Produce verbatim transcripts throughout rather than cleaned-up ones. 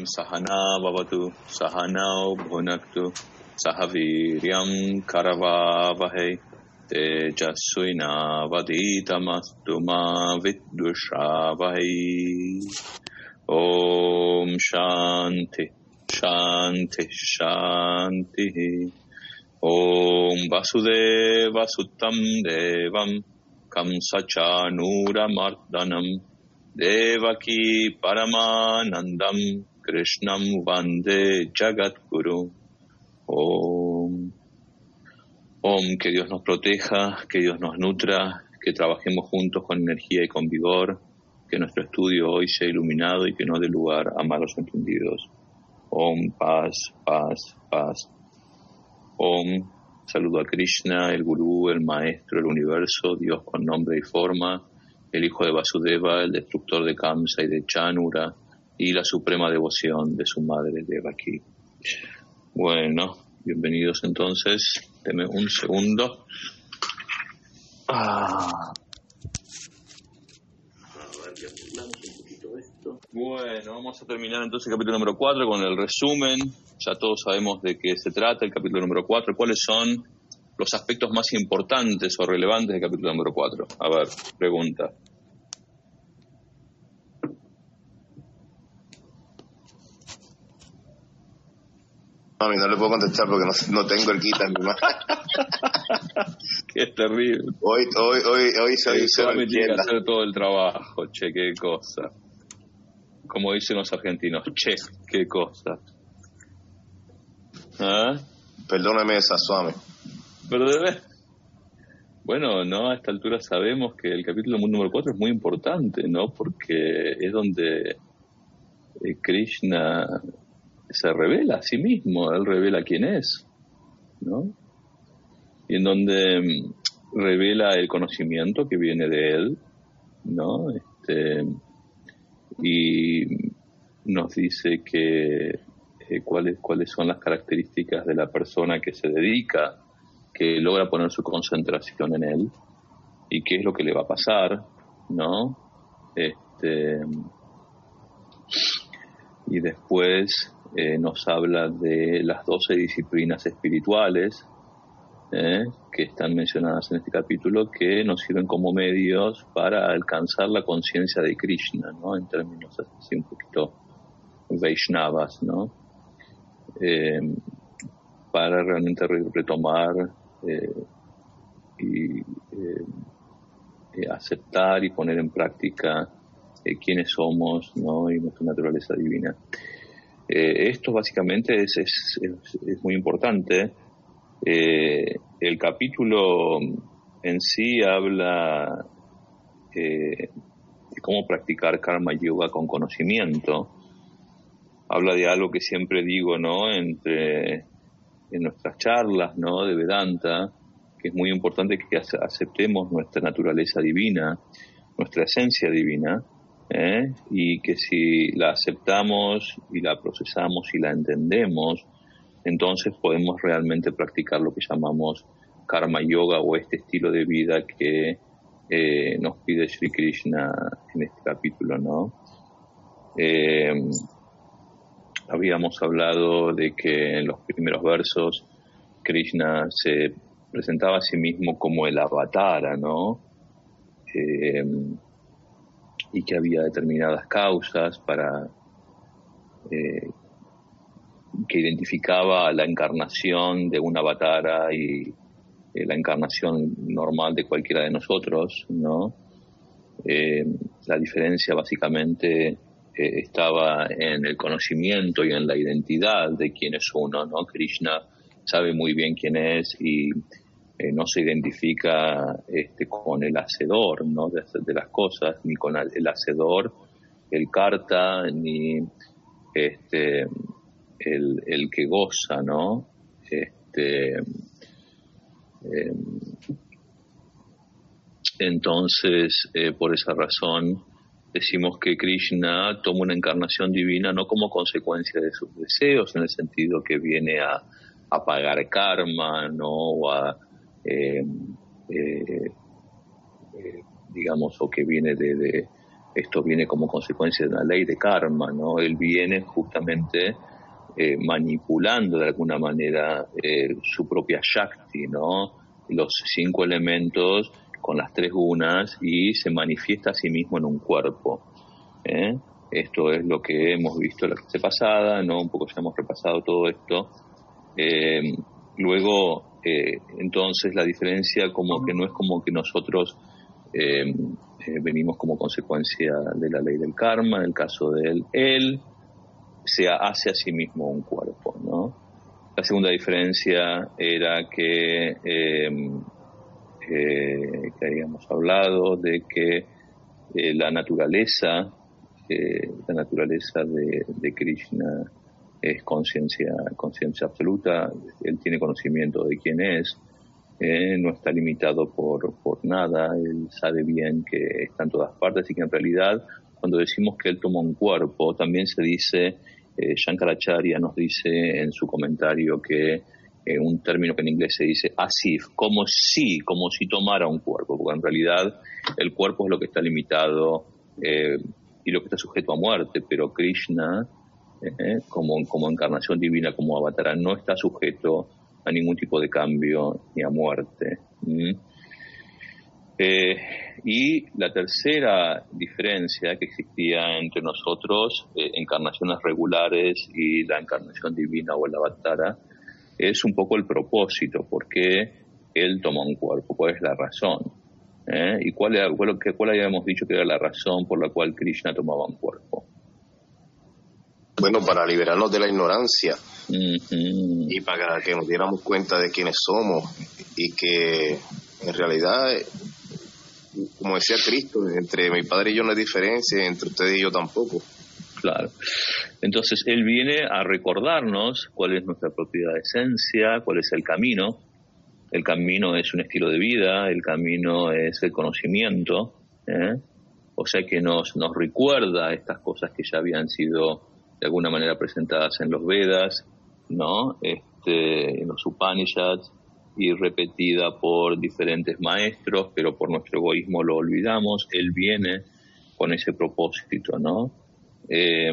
Sahana Bhavatu Sahanau Bhunaktu Sahaviryam Karavavahe Tejasvina Vaditamastu Ma Viddushavai. Om Shanti Shanti Shanti. Om Vasudeva Suttam Devam Kamsacha Mardanam Devaki Paramanandam Krishnam Vande Jagadguru. Om. Om, que Dios nos proteja, que Dios nos nutra, que trabajemos juntos con energía y con vigor, que nuestro estudio hoy sea iluminado y que no dé lugar a malos entendidos. Om, paz, paz, paz. Om, saludo a Krishna, el Gurú, el Maestro, el Universo, Dios con nombre y forma, el hijo de Vasudeva, el destructor de Kamsa y de Chanura, y la suprema devoción de su madre Devaki. Bueno, bienvenidos entonces. Deme un segundo. Ah. Bueno, vamos a terminar entonces el capítulo número cuatro con el resumen. Ya todos sabemos de qué se trata el capítulo número cuatro. ¿Cuáles son los aspectos más importantes o relevantes del capítulo número cuatro? A ver, pregunta. Mami, no le puedo contestar porque no, no tengo el Gita en mi mano. Qué terrible. Hoy, hoy, hoy, hoy soy el cero me tiene que izquierda. hacer todo el trabajo, che, qué cosa. Como dicen los argentinos, che, qué cosa. ¿Ah? Perdóname esa, Swami. ¿Verdad? Bueno, no, a esta altura sabemos que el capítulo número cuatro es muy importante, ¿no? Porque es donde eh, Krishna se revela a sí mismo, él revela quién es, ¿no? Y en donde um, revela el conocimiento que viene de él, ¿no? Este, y nos dice que eh, cuáles cuáles son las características de la persona que se dedica, que logra poner su concentración en él, y qué es lo que le va a pasar, ¿no? Este, y después eh, nos habla de las doce disciplinas espirituales eh, que están mencionadas en este capítulo, que nos sirven como medios para alcanzar la conciencia de Krishna, ¿no? En términos así un poquito Vaishnavas, ¿no? Eh, para realmente re- retomar eh, y eh, eh, aceptar y poner en práctica eh, quiénes somos, ¿no? Y nuestra naturaleza divina. Eh, esto básicamente es, es, es, es muy importante. Eh, el capítulo en sí habla eh, de cómo practicar karma yoga con conocimiento. Habla de algo que siempre digo, ¿no? Entre en nuestras charlas, ¿no? De Vedanta, que es muy importante que aceptemos nuestra naturaleza divina, nuestra esencia divina, ¿eh? Y que si la aceptamos y la procesamos y la entendemos, entonces podemos realmente practicar lo que llamamos karma yoga, o este estilo de vida que eh, nos pide Sri Krishna en este capítulo, ¿no? Eh, habíamos hablado de que en los primeros versos Krishna se presentaba a sí mismo como el avatara, ¿no? Eh, y que había determinadas causas para eh, que identificaba la encarnación de un avatara y eh, la encarnación normal de cualquiera de nosotros, ¿no? Eh, la diferencia básicamente eh, estaba en el conocimiento y en la identidad de quién es uno, ¿no? Krishna sabe muy bien quién es y eh, no se identifica este, con el hacedor, ¿no? de, de las cosas, ni con el hacedor, el karta, ni este, el, el que goza, ¿no? Este, eh, entonces, eh, por esa razón, decimos que Krishna toma una encarnación divina no como consecuencia de sus deseos, en el sentido que viene a, a pagar karma, ¿no? O a, eh, eh, eh, digamos, o que viene de, de, esto viene como consecuencia de una ley de karma, ¿no? Él viene justamente eh, manipulando de alguna manera eh, su propia Shakti, ¿no? Los cinco elementos con las tres gunas, y se manifiesta a sí mismo en un cuerpo. ¿eh? Esto es lo que hemos visto en la clase pasada, ¿no? Un poco ya hemos repasado todo esto. Eh, luego, eh, entonces, la diferencia como que no es como que nosotros eh, eh, venimos como consecuencia de la ley del karma. En el caso de él, él se hace a sí mismo un cuerpo, ¿no? La segunda diferencia era que, eh, eh, que habíamos hablado de que eh, la naturaleza, eh, la naturaleza de, de Krishna es conciencia, conciencia absoluta. Él tiene conocimiento de quién es, eh, no está limitado por, por nada, él sabe bien que está en todas partes, y que en realidad cuando decimos que él toma un cuerpo, también se dice, eh, Shankaracharya nos dice en su comentario que eh, un término que en inglés se dice asif, como si, como si tomara un cuerpo, porque en realidad el cuerpo es lo que está limitado eh, y lo que está sujeto a muerte, pero Krishna, eh, como, como encarnación divina, como avatara, no está sujeto a ningún tipo de cambio ni a muerte. ¿Mm? Eh, y la tercera diferencia que existía entre nosotros, eh, encarnaciones regulares y la encarnación divina o el avatara, es un poco el propósito, por qué él toma un cuerpo, cuál es la razón. ¿eh? ¿Y cuál, era, cuál, cuál habíamos dicho que era la razón por la cual Krishna tomaba un cuerpo? Bueno, para liberarnos de la ignorancia. Uh-huh. Y para que nos diéramos cuenta de quiénes somos, y que en realidad, como decía Cristo, entre mi padre y yo no hay diferencia, entre ustedes y yo tampoco. Claro. Entonces él viene a recordarnos cuál es nuestra propia esencia, cuál es el camino. El camino es un estilo de vida, el camino es el conocimiento, ¿eh? O sea que nos, nos recuerda estas cosas que ya habían sido de alguna manera presentadas en los Vedas, ¿no? Este, en los Upanishads, y repetida por diferentes maestros, pero por nuestro egoísmo lo olvidamos. Él viene con ese propósito, ¿no? Eh,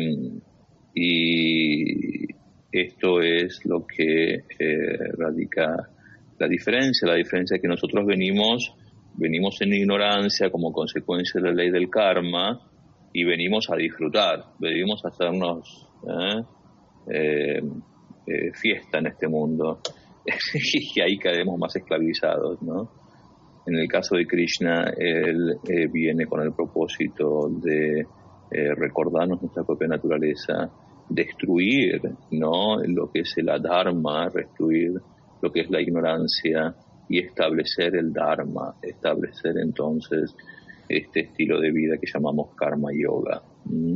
y esto es lo que eh, radica la diferencia. La diferencia es que nosotros venimos, venimos en ignorancia como consecuencia de la ley del karma, y venimos a disfrutar, venimos a hacernos ¿eh? Eh, eh, fiesta en este mundo, y ahí caemos más esclavizados, ¿no? En el caso de Krishna, él eh, viene con el propósito de eh, recordarnos nuestra propia naturaleza, destruir, ¿no? Lo que es el adharma, destruir lo que es la ignorancia, y establecer el dharma, establecer entonces este estilo de vida que llamamos karma yoga. ¿Mm?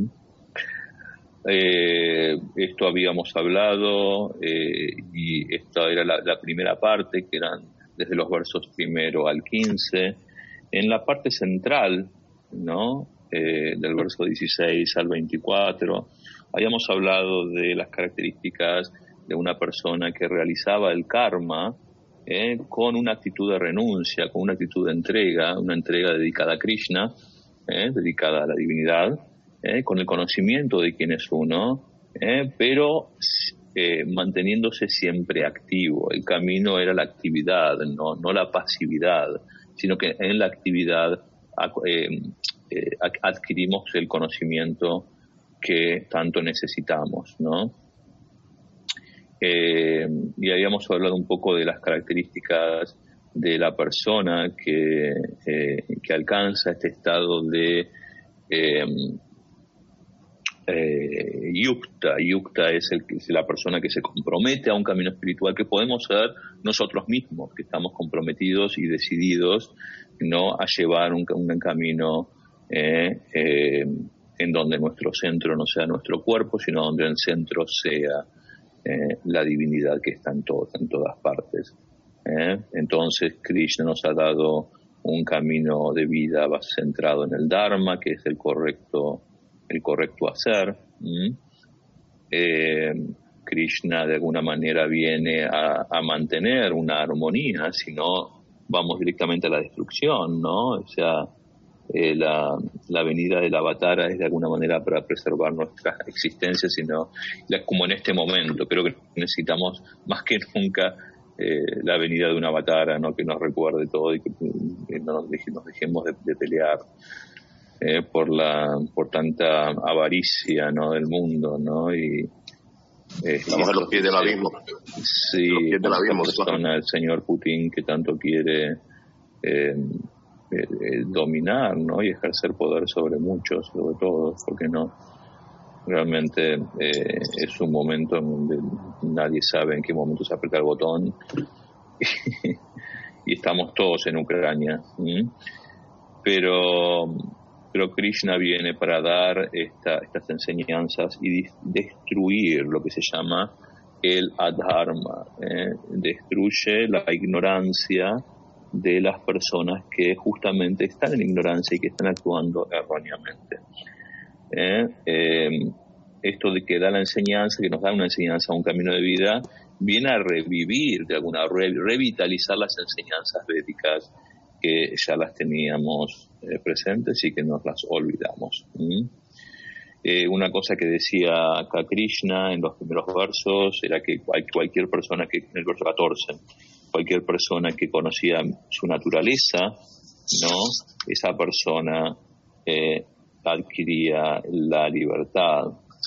Eh, esto habíamos hablado, eh, y esta era la, la primera parte, que eran desde los versos primero al quince. En la parte central, ¿no? Eh, del verso dieciséis al veinticuatro, habíamos hablado de las características de una persona que realizaba el karma eh, con una actitud de renuncia, con una actitud de entrega, una entrega dedicada a Krishna, eh, dedicada a la divinidad, eh, con el conocimiento de quién es uno, eh, pero eh, manteniéndose siempre activo. El camino era la actividad, no, no la pasividad, sino que en la actividad eh, eh, adquirimos el conocimiento que tanto necesitamos, ¿no? Eh, y habíamos hablado un poco de las características de la persona que, eh, que alcanza este estado de eh, eh, yukta. Yukta es, el, es la persona que se compromete a un camino espiritual, que podemos ser nosotros mismos, que estamos comprometidos y decididos, ¿no?, a llevar un, un camino eh, eh, en donde nuestro centro no sea nuestro cuerpo, sino donde el centro sea Eh, la divinidad que está en, todo, en todas partes. ¿eh? Entonces Krishna nos ha dado un camino de vida centrado en el Dharma, que es el correcto, el correcto hacer. ¿Mm? Eh, Krishna de alguna manera viene a, a mantener una armonía, si no vamos directamente a la destrucción, ¿no? O sea, eh, la, la venida del avatar es de alguna manera para preservar nuestra existencia, sino la, como en este momento. Creo que necesitamos más que nunca eh, la venida de un avatar, ¿no? Que nos recuerde todo y que, que no nos, deje, nos dejemos de, de pelear eh, por la por tanta avaricia, ¿no? Del mundo, ¿no? Y Eh, Estamos en los pies del abismo. Sí, del abismo, persona, el señor Putin, que tanto quiere eh, eh, dominar, ¿no? Y ejercer poder sobre muchos, sobre todos, porque no. Realmente eh, es un momento en donde nadie sabe en qué momento se aprieta el botón y estamos todos en Ucrania. ¿sí? Pero pero Krishna viene para dar esta, estas enseñanzas y destruir lo que se llama el adharma, ¿eh? Destruye la ignorancia de las personas que justamente están en ignorancia y que están actuando erróneamente. ¿Eh? Eh, esto de que da la enseñanza, que nos da una enseñanza, un camino de vida, viene a revivir, de alguna re, revitalizar las enseñanzas védicas que ya las teníamos eh, presentes y que nos las olvidamos. ¿Mm? Eh, una cosa que decía acá Krishna en los primeros versos era que cual, cualquier persona que, en el verso catorce, cualquier persona que conocía su naturaleza, ¿no? Esa persona eh, adquiría la libertad.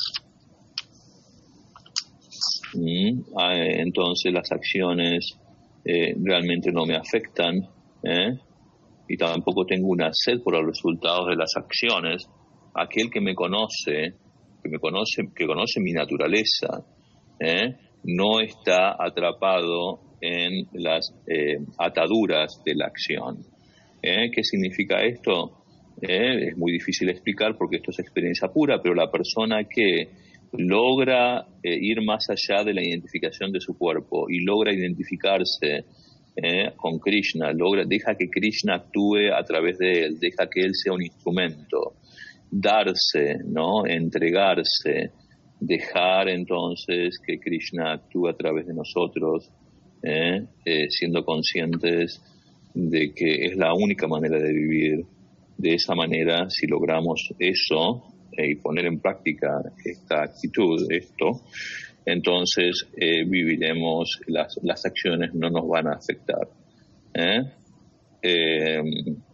¿Mm? Ah, entonces las acciones eh, realmente no me afectan, ¿eh? Y tampoco tengo una sed por los resultados de las acciones. Aquel que me conoce, que me conoce, que conoce mi naturaleza, ¿eh? no está atrapado en las eh, ataduras de la acción. ¿Eh? ¿Qué significa esto? ¿Eh? Es muy difícil explicar porque esto es experiencia pura, pero la persona que logra eh, ir más allá de la identificación de su cuerpo y logra identificarse Eh, con Krishna, logra, deja que Krishna actúe a través de él, deja que él sea un instrumento, darse, ¿no? Entregarse, dejar entonces que Krishna actúe a través de nosotros, ¿eh? Eh, siendo conscientes de que es la única manera de vivir. De esa manera, si logramos eso eh, y poner en práctica esta actitud, esto, entonces eh, viviremos, las, las acciones no nos van a afectar. ¿Eh? Eh,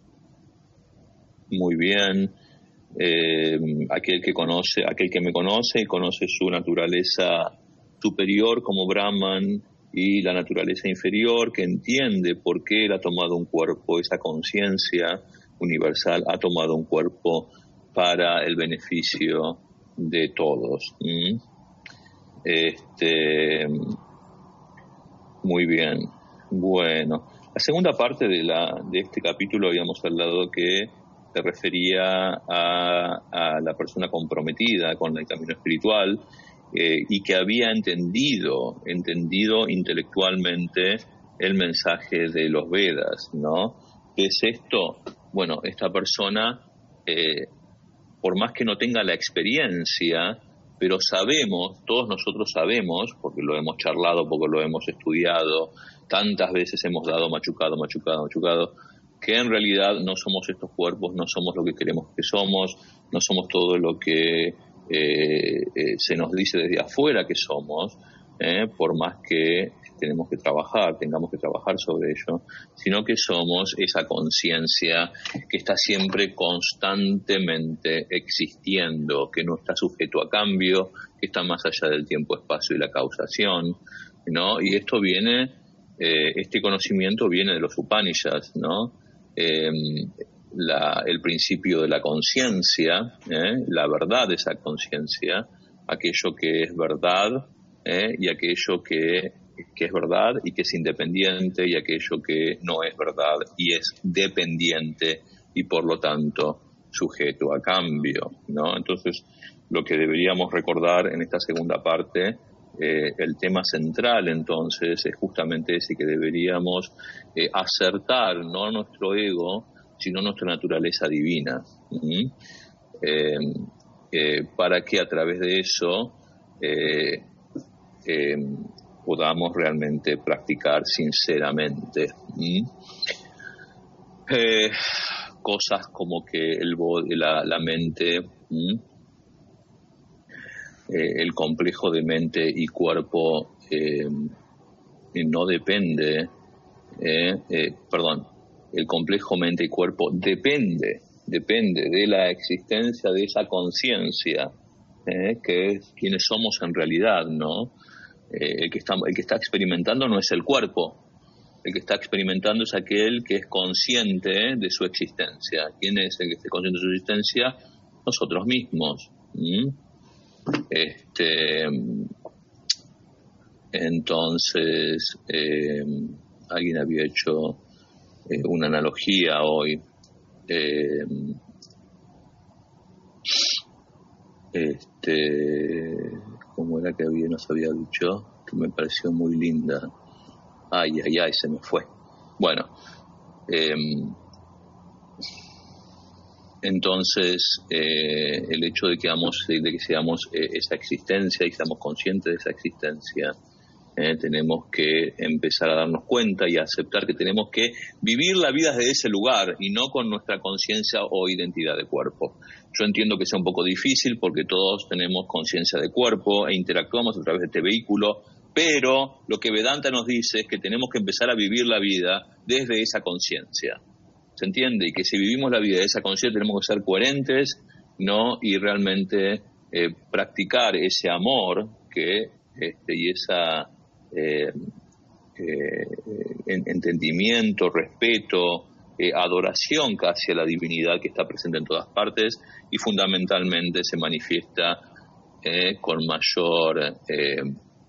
muy bien. Eh, aquel que conoce, aquel que me conoce y conoce su naturaleza superior como Brahman y la naturaleza inferior, que entiende por qué él ha tomado un cuerpo, esa conciencia universal ha tomado un cuerpo para el beneficio de todos. ¿Mm? Este, muy bien. Bueno, la segunda parte de, la, de este capítulo habíamos hablado que se refería a, a la persona comprometida con el camino espiritual eh, y que había entendido, entendido intelectualmente el mensaje de los Vedas, ¿no? ¿Qué es esto? Bueno, esta persona, eh, por más que no tenga la experiencia, pero sabemos, todos nosotros sabemos, porque lo hemos charlado, porque lo hemos estudiado, tantas veces hemos dado machucado, machucado, machucado, que en realidad no somos estos cuerpos, no somos lo que queremos que somos, no somos todo lo que eh, eh, se nos dice desde afuera que somos, eh, por más que tenemos que trabajar, tengamos que trabajar sobre ello, sino que somos esa conciencia que está siempre constantemente existiendo, que no está sujeto a cambio, que está más allá del tiempo, espacio y la causación, ¿no? Y esto viene, eh, este conocimiento viene de los Upanishads, ¿no? Eh, la, el principio de la conciencia, ¿eh? La verdad de esa conciencia, aquello que es verdad, ¿eh? y aquello que que es verdad y que es independiente, y aquello que no es verdad y es dependiente y por lo tanto sujeto a cambio, ¿no? Entonces, lo que deberíamos recordar en esta segunda parte, eh, el tema central entonces es justamente ese, que deberíamos eh, acertar no nuestro ego, sino nuestra naturaleza divina, ¿sí? eh, eh, para que a través de eso eh, eh, podamos realmente practicar sinceramente. ¿Mm? Eh, cosas como que el la, la mente, ¿m? Eh, el complejo de mente y cuerpo eh, no depende, eh, eh, perdón, el complejo mente y cuerpo depende, depende de la existencia de esa conciencia, eh, que es quienes somos en realidad, ¿no? Eh, el que está, el que está experimentando no es el cuerpo, el que está experimentando es aquel que es consciente de su existencia. ¿Quién es el que esté consciente de su existencia? Nosotros mismos. ¿Mm? Este, entonces, eh, alguien había hecho eh, una analogía hoy. Eh, este, ¿cómo era que había, nos había dicho? Que me pareció muy linda. Ay, ay, ay, se me fue. Bueno, eh, entonces eh, el hecho de que, hagamos, de que seamos eh, esa existencia y seamos conscientes de esa existencia, eh, tenemos que empezar a darnos cuenta y a aceptar que tenemos que vivir la vida desde ese lugar y no con nuestra conciencia o identidad de cuerpo. Yo entiendo que sea un poco difícil porque todos tenemos conciencia de cuerpo e interactuamos a través de este vehículo, pero lo que Vedanta nos dice es que tenemos que empezar a vivir la vida desde esa conciencia. ¿Se entiende? Y que si vivimos la vida de esa conciencia tenemos que ser coherentes, ¿no? Y realmente eh, practicar ese amor que este, y esa eh, eh, entendimiento, respeto, eh, adoración casi a la divinidad que está presente en todas partes y fundamentalmente se manifiesta eh, con mayor eh,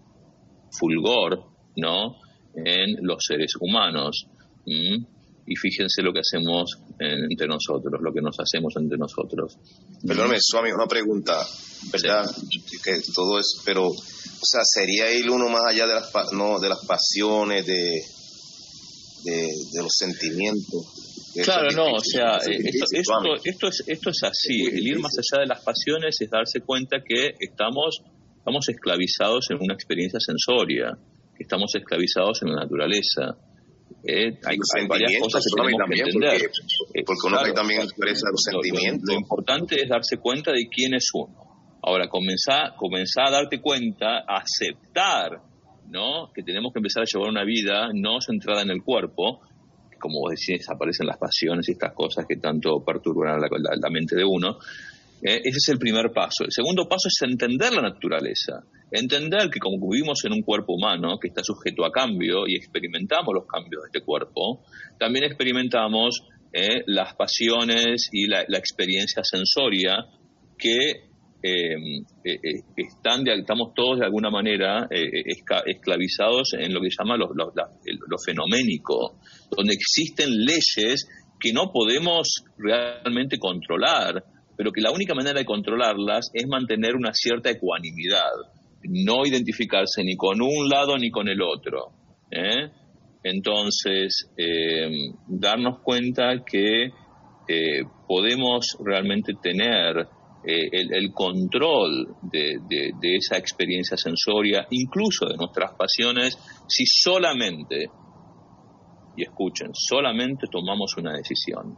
fulgor, ¿no? En los seres humanos. ¿Mm? Y fíjense lo que hacemos entre nosotros, lo que nos hacemos entre nosotros. Perdóname, Swami, una pregunta, ¿verdad? Sí. Que todo es, pero, o sea, ¿sería ir uno más allá de las, no, de las pasiones, de, de, de los sentimientos? Claro, no, o sea, esto, esto, esto, es, esto es así. El ir más allá de las pasiones es darse cuenta que estamos, estamos esclavizados en una experiencia sensoria, que estamos esclavizados en la naturaleza. Eh, hay, hay varias cosas que tenemos que entender. Porque, porque uno claro, también expresa los lo, sentimientos. Lo, lo importante es darse cuenta de quién es uno. Ahora, comenzar, comenzar a darte cuenta, a aceptar, ¿no? Que tenemos que empezar a llevar una vida no centrada en el cuerpo, que como vos decís, aparecen las pasiones y estas cosas que tanto perturban la, la, la mente de uno. Eh, ese es el primer paso. El segundo paso es entender la naturaleza. Entender que como vivimos en un cuerpo humano que está sujeto a cambio y experimentamos los cambios de este cuerpo, también experimentamos eh, las pasiones y la, la experiencia sensoria que eh, eh, están de, estamos todos de alguna manera eh, esca, esclavizados en lo que se llama lo, lo, lo, lo fenoménico, donde existen leyes que no podemos realmente controlar, pero que la única manera de controlarlas es mantener una cierta ecuanimidad, no identificarse ni con un lado ni con el otro. ¿eh? Entonces, eh, darnos cuenta que eh, podemos realmente tener eh, el, el control de, de, de esa experiencia sensoria, incluso de nuestras pasiones, si solamente, y escuchen, solamente tomamos una decisión.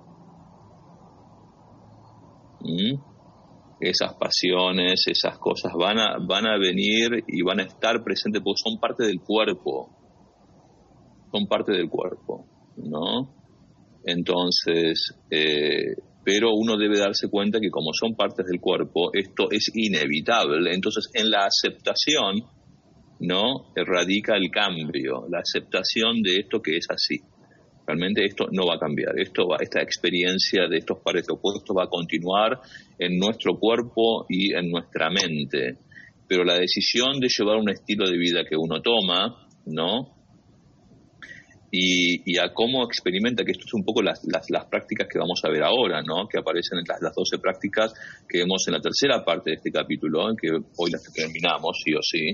¿Mm? Esas pasiones, esas cosas van a, van a venir y van a estar presentes porque son parte del cuerpo, son parte del cuerpo, ¿no? Entonces, eh, pero uno debe darse cuenta que como son partes del cuerpo, esto es inevitable. Entonces, en la aceptación, ¿no? Radica el cambio, la aceptación de esto que es así. Realmente esto no va a cambiar. Esto va, esta experiencia de estos pares opuestos va a continuar en nuestro cuerpo y en nuestra mente. Pero la decisión de llevar un estilo de vida que uno toma, ¿no? Y, y a cómo experimenta, que esto es un poco las, las, las prácticas que vamos a ver ahora, ¿no? Que aparecen en las, las doce prácticas que vemos en la tercera parte de este capítulo, que hoy las terminamos, sí o sí.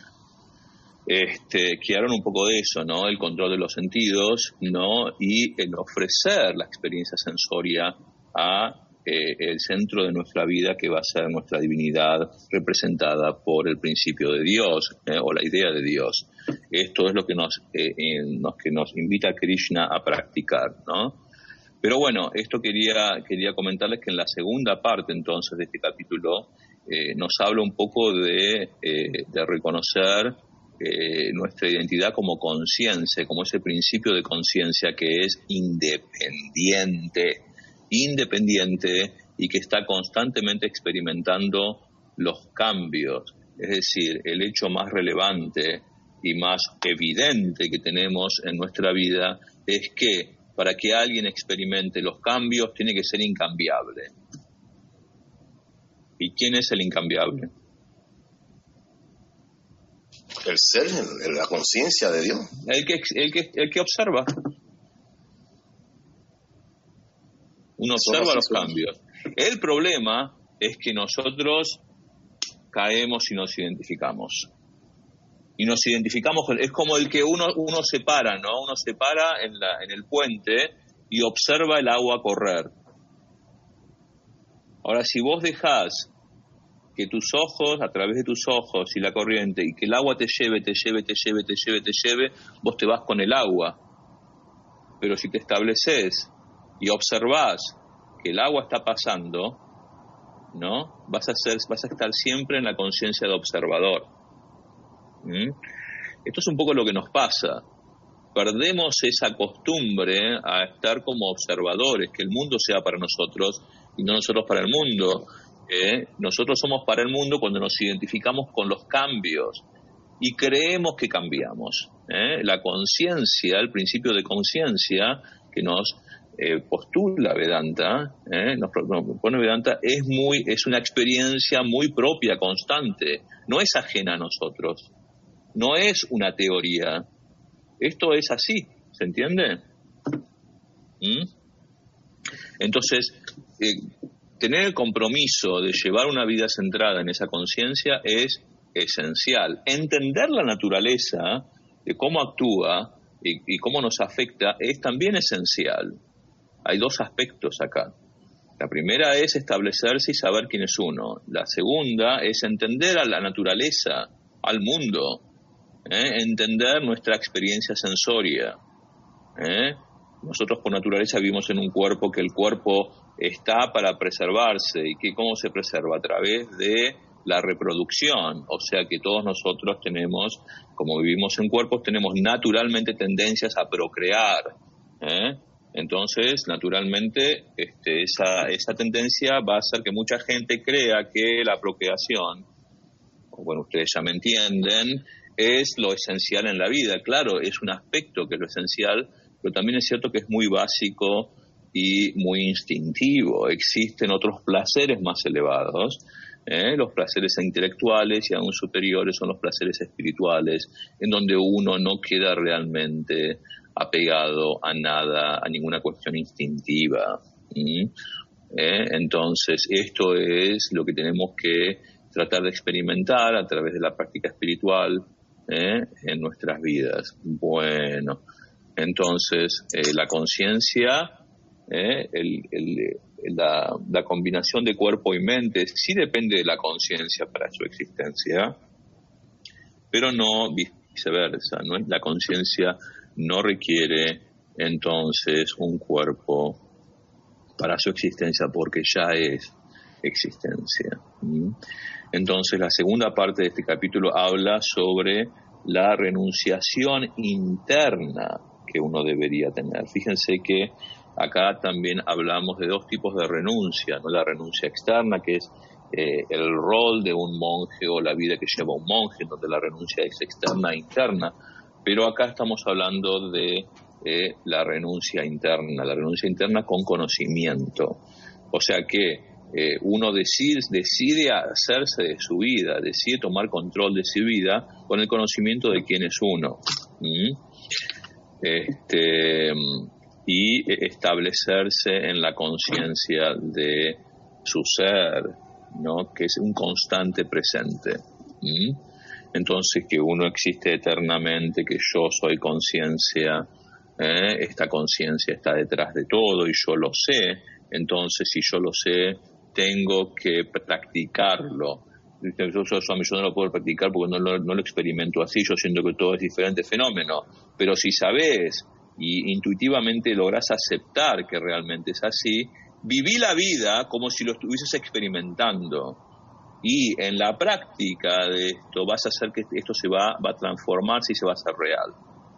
Este, que hablan un poco de eso, ¿no? El control de los sentidos, ¿no? Y el ofrecer la experiencia sensoria a eh, el centro de nuestra vida, que va a ser nuestra divinidad representada por el principio de Dios, eh, o la idea de Dios. Esto es lo que nos, eh, en, nos, que nos invita Krishna a practicar, ¿no? Pero bueno, esto quería, quería comentarles que en la segunda parte entonces de este capítulo eh, nos habla un poco de, eh, de reconocer eh, nuestra identidad como conciencia, como ese principio de conciencia que es independiente, independiente y que está constantemente experimentando los cambios. Es decir, el hecho más relevante y más evidente que tenemos en nuestra vida es que para que alguien experimente los cambios tiene que ser incambiable. ¿Y quién es el incambiable? El ser, la conciencia de Dios. El que, el que, el que observa. Uno observa los cambios. El problema es que nosotros caemos y nos identificamos. Y nos identificamos, es como el que uno uno se para, ¿no? Uno se para en, la, en el puente y observa el agua correr. Ahora, si vos dejás que tus ojos, a través de tus ojos y la corriente, y que el agua te lleve, te lleve, te lleve, te lleve, te lleve, vos te vas con el agua. Pero si te estableces y observás que el agua está pasando, ¿no? Vas a ser, vas a estar siempre en la conciencia de observador. ¿Mm? Esto es un poco lo que nos pasa. Perdemos esa costumbre a estar como observadores, que el mundo sea para nosotros y no nosotros para el mundo. ¿eh? Nosotros somos para el mundo cuando nos identificamos con los cambios y creemos que cambiamos. ¿eh? La conciencia, el principio de conciencia que nos eh, postula Vedanta, ¿eh? nos propone Vedanta, es, muy, es una experiencia muy propia, constante, no es ajena a nosotros. No es una teoría. Esto es así, ¿se entiende? ¿Mm? Entonces, eh, tener el compromiso de llevar una vida centrada en esa conciencia es esencial. Entender la naturaleza de cómo actúa y, y cómo nos afecta es también esencial. Hay dos aspectos acá. La primera es establecerse y saber quién es uno. La segunda es entender a la naturaleza, al mundo. ¿Eh? Entender nuestra experiencia sensoria. ¿Eh? Nosotros por naturaleza vivimos en un cuerpo que el cuerpo está para preservarse. ¿Y que cómo se preserva? A través de la reproducción. O sea que todos nosotros tenemos, como vivimos en cuerpos, tenemos naturalmente tendencias a procrear. ¿Eh? Entonces, naturalmente, este, esa, esa tendencia va a hacer que mucha gente crea que la procreación, bueno, ustedes ya me entienden, es lo esencial en la vida. Claro, es un aspecto que es lo esencial, pero también es cierto que es muy básico y muy instintivo. Existen otros placeres más elevados, ¿eh? Los placeres intelectuales y aún superiores son los placeres espirituales, en donde uno no queda realmente apegado a nada, a ninguna cuestión instintiva. ¿Mm? ¿Eh? Entonces, esto es lo que tenemos que tratar de experimentar a través de la práctica espiritual, ¿eh? en nuestras vidas. Bueno, entonces eh, la conciencia, ¿eh? el, el, la, la combinación de cuerpo y mente sí depende de la conciencia para su existencia, pero no viceversa, ¿no? La conciencia no requiere entonces un cuerpo para su existencia porque ya es existencia. ¿Mm? Entonces, la segunda parte de este capítulo habla sobre la renunciación interna que uno debería tener. Fíjense que acá también hablamos de dos tipos de renuncia, ¿no? La renuncia externa, que es eh, el rol de un monje o la vida que lleva un monje, donde la renuncia es externa e interna, pero acá estamos hablando de eh, la renuncia interna, la renuncia interna con conocimiento. O sea que Eh, uno decide, decide hacerse de su vida, decide tomar control de su vida con el conocimiento de quién es uno. ¿Mm? Este, y establecerse en la conciencia de su ser, ¿no? Que es un constante presente. ¿Mm? Entonces, que uno existe eternamente, que yo soy conciencia, ¿eh? Esta conciencia está detrás de todo y yo lo sé. Entonces, si yo lo sé, tengo que practicarlo. Yo, yo, yo, yo no lo puedo practicar porque no lo, no lo experimento así, yo siento que todo es diferente fenómeno. Pero si sabes y intuitivamente lográs aceptar que realmente es así, viví la vida como si lo estuvieses experimentando. Y en la práctica de esto vas a hacer que esto se va, va a transformarse y se va a hacer real.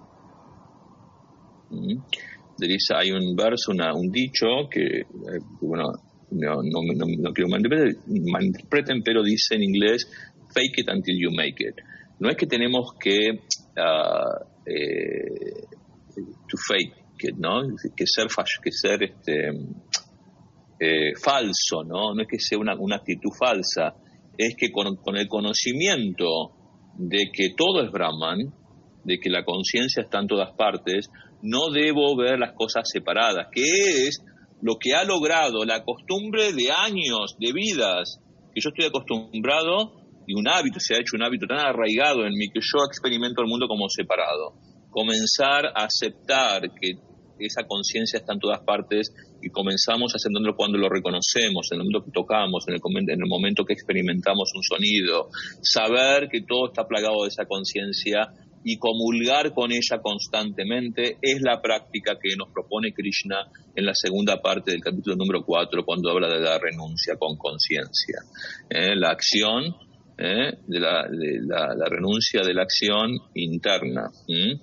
¿Mm? Dice, hay un verso, una, un dicho que, eh, bueno, no, no, no, no quiero malinterpreten, pero dice en inglés, fake it until you make it. No es que tenemos que uh, eh, to fake it, ¿no? Que ser, que ser este, eh, falso, ¿no? No es que sea una, una actitud falsa, es que con, con el conocimiento de que todo es Brahman, de que la conciencia está en todas partes, no debo ver las cosas separadas, que es lo que ha logrado la costumbre de años, de vidas, que yo estoy acostumbrado, y un hábito, se ha hecho un hábito tan arraigado en mí que yo experimento el mundo como separado. Comenzar a aceptar que esa conciencia está en todas partes y comenzamos aceptándolo cuando lo reconocemos, en el momento que tocamos, en el, en el momento que experimentamos un sonido, saber que todo está plagado de esa conciencia y comulgar con ella constantemente es la práctica que nos propone Krishna en la segunda parte del capítulo número cuatro, cuando habla de la renuncia con conciencia. ¿Eh? La acción, ¿eh? de, la, de la, la renuncia de la acción interna. ¿Mm?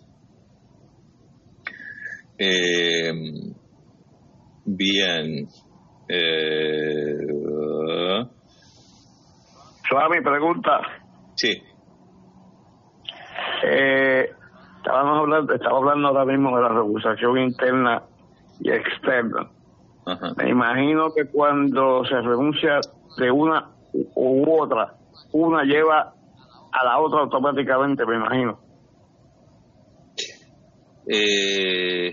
Eh, bien. Eh, Swami, pregunta. Sí. Eh, estábamos hablando, estaba hablando ahora mismo de la regulación interna y externa. Ajá. Me imagino que cuando se renuncia de una u otra, una lleva a la otra automáticamente, me imagino. Eh,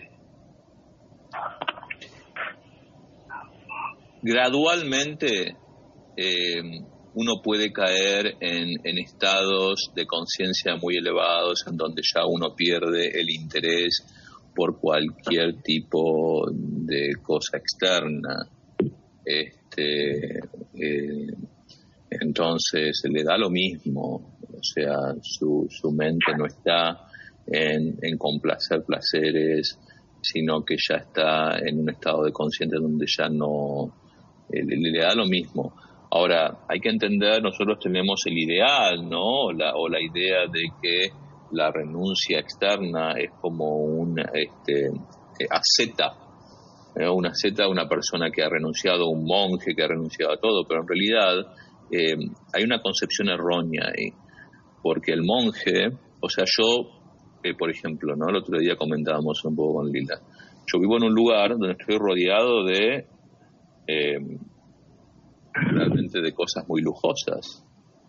gradualmente eh, uno puede caer en, en estados de conciencia muy elevados en donde ya uno pierde el interés por cualquier tipo de cosa externa. Este, eh, entonces le da lo mismo, o sea, su, su mente no está en, en complacer placeres, sino que ya está en un estado de conciencia donde ya no eh, le, le da lo mismo. Ahora, hay que entender, nosotros tenemos el ideal, ¿no? La, o la idea de que la renuncia externa es como un este, asceta, ¿eh? Una asceta, una persona que ha renunciado, un monje que ha renunciado a todo, pero en realidad eh, hay una concepción errónea ahí, porque el monje, o sea, yo, eh, por ejemplo, ¿no? El otro día comentábamos un poco con Lila, yo vivo en un lugar donde estoy rodeado de eh, realmente de cosas muy lujosas.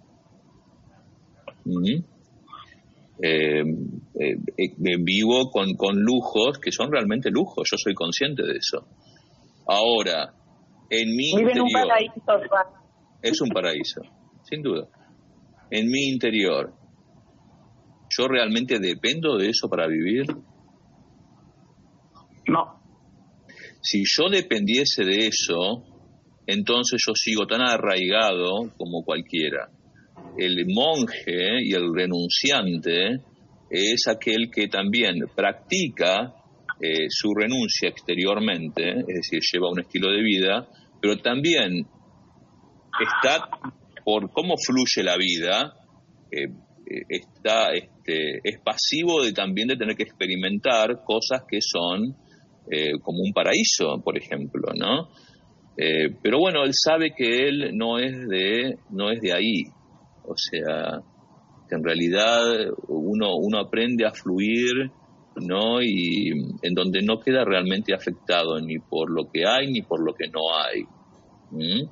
¿Mm? Eh, eh, eh, vivo con, con lujos que son realmente lujos, yo soy consciente de eso. Ahora, en mi Vive interior, en un paraíso. es un paraíso, sin duda. En mi interior, ¿yo realmente dependo de eso para vivir? No. Si yo dependiese de eso, entonces yo sigo tan arraigado como cualquiera. El monje y el renunciante es aquel que también practica eh, su renuncia exteriormente, es decir, lleva un estilo de vida, pero también está, por cómo fluye la vida, eh, está, este, es pasivo de también de tener que experimentar cosas que son eh, como un paraíso, por ejemplo, ¿no? Eh, pero bueno, él sabe que él no es de, no es de ahí. O sea, que en realidad uno, uno aprende a fluir, ¿no? Y en donde no queda realmente afectado ni por lo que hay ni por lo que no hay. ¿Mm?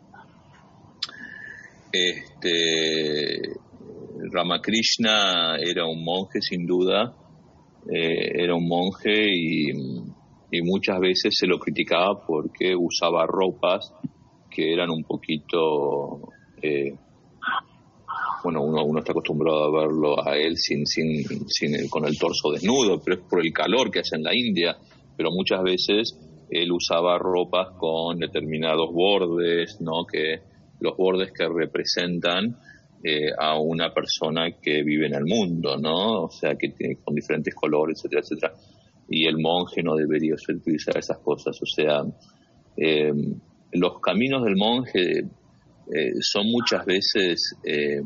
Este, Ramakrishna era un monje sin duda, eh, era un monje y, y muchas veces se lo criticaba porque usaba ropas que eran un poquito... Eh, bueno, uno, uno está acostumbrado a verlo a él sin, sin, sin el, con el torso desnudo, pero es por el calor que hace en la India. Pero muchas veces él usaba ropas con determinados bordes, ¿no? Que los bordes que representan eh, a una persona que vive en el mundo, ¿no? O sea, que tiene con diferentes colores, etcétera, etcétera. y el monje no debería utilizar esas cosas. O sea, eh, los caminos del monje eh, son muchas veces eh,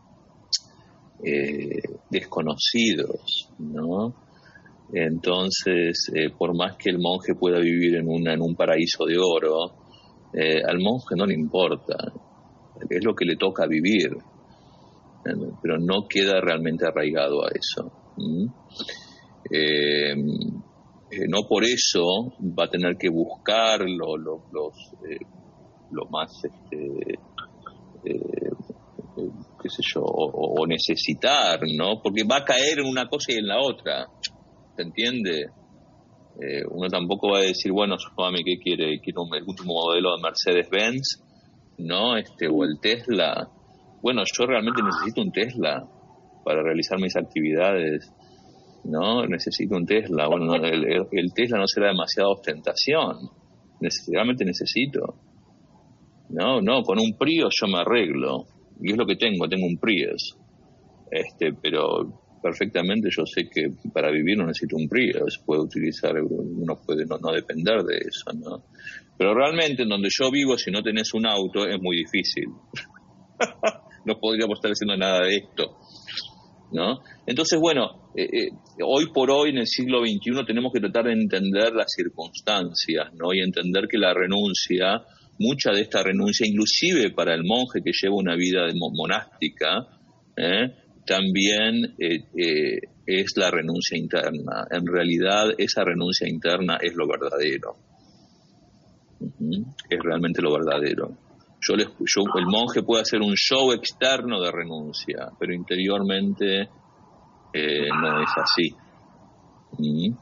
eh, desconocidos, ¿no? Entonces, eh, por más que el monje pueda vivir en, una, en un paraíso de oro, eh, al monje no le importa, es lo que le toca vivir, ¿eh? Pero no queda realmente arraigado a eso. ¿Mm? Eh, eh, no por eso va a tener que buscar lo, lo, los, eh, lo más, este, eh, eh, qué sé yo, o, o necesitar, ¿no? Porque va a caer en una cosa y en la otra, ¿se entiende? Eh, uno tampoco va a decir, bueno, Swami, ¿qué quiere? ¿Quiere un, el último modelo de Mercedes-Benz? ¿No? Este, o el Tesla. Bueno, yo realmente necesito un Tesla para realizar mis actividades, ¿no? Necesito un Tesla. Bueno, no, el, el, el Tesla no será demasiada ostentación. Neces- realmente necesito. No, no, con un Prius yo me arreglo. Y es lo que tengo, tengo un Prius. Este, pero perfectamente yo sé que para vivir no necesito un Prius. Puedo utilizar, uno puede no, no depender de eso, ¿no? Pero realmente en donde yo vivo, si no tenés un auto, es muy difícil. No podríamos estar haciendo nada de esto, ¿no? Entonces, bueno, eh, eh, hoy por hoy en el siglo veintiuno tenemos que tratar de entender las circunstancias, ¿no? Y entender que la renuncia, mucha de esta renuncia, inclusive para el monje que lleva una vida de mo- monástica, ¿eh? también eh, eh, es la renuncia interna. En realidad, esa renuncia interna es lo verdadero. Uh-huh. Es realmente lo verdadero. Yo les, yo, el monje puede hacer un show externo de renuncia, pero interiormente eh, no es así. ¿Mm?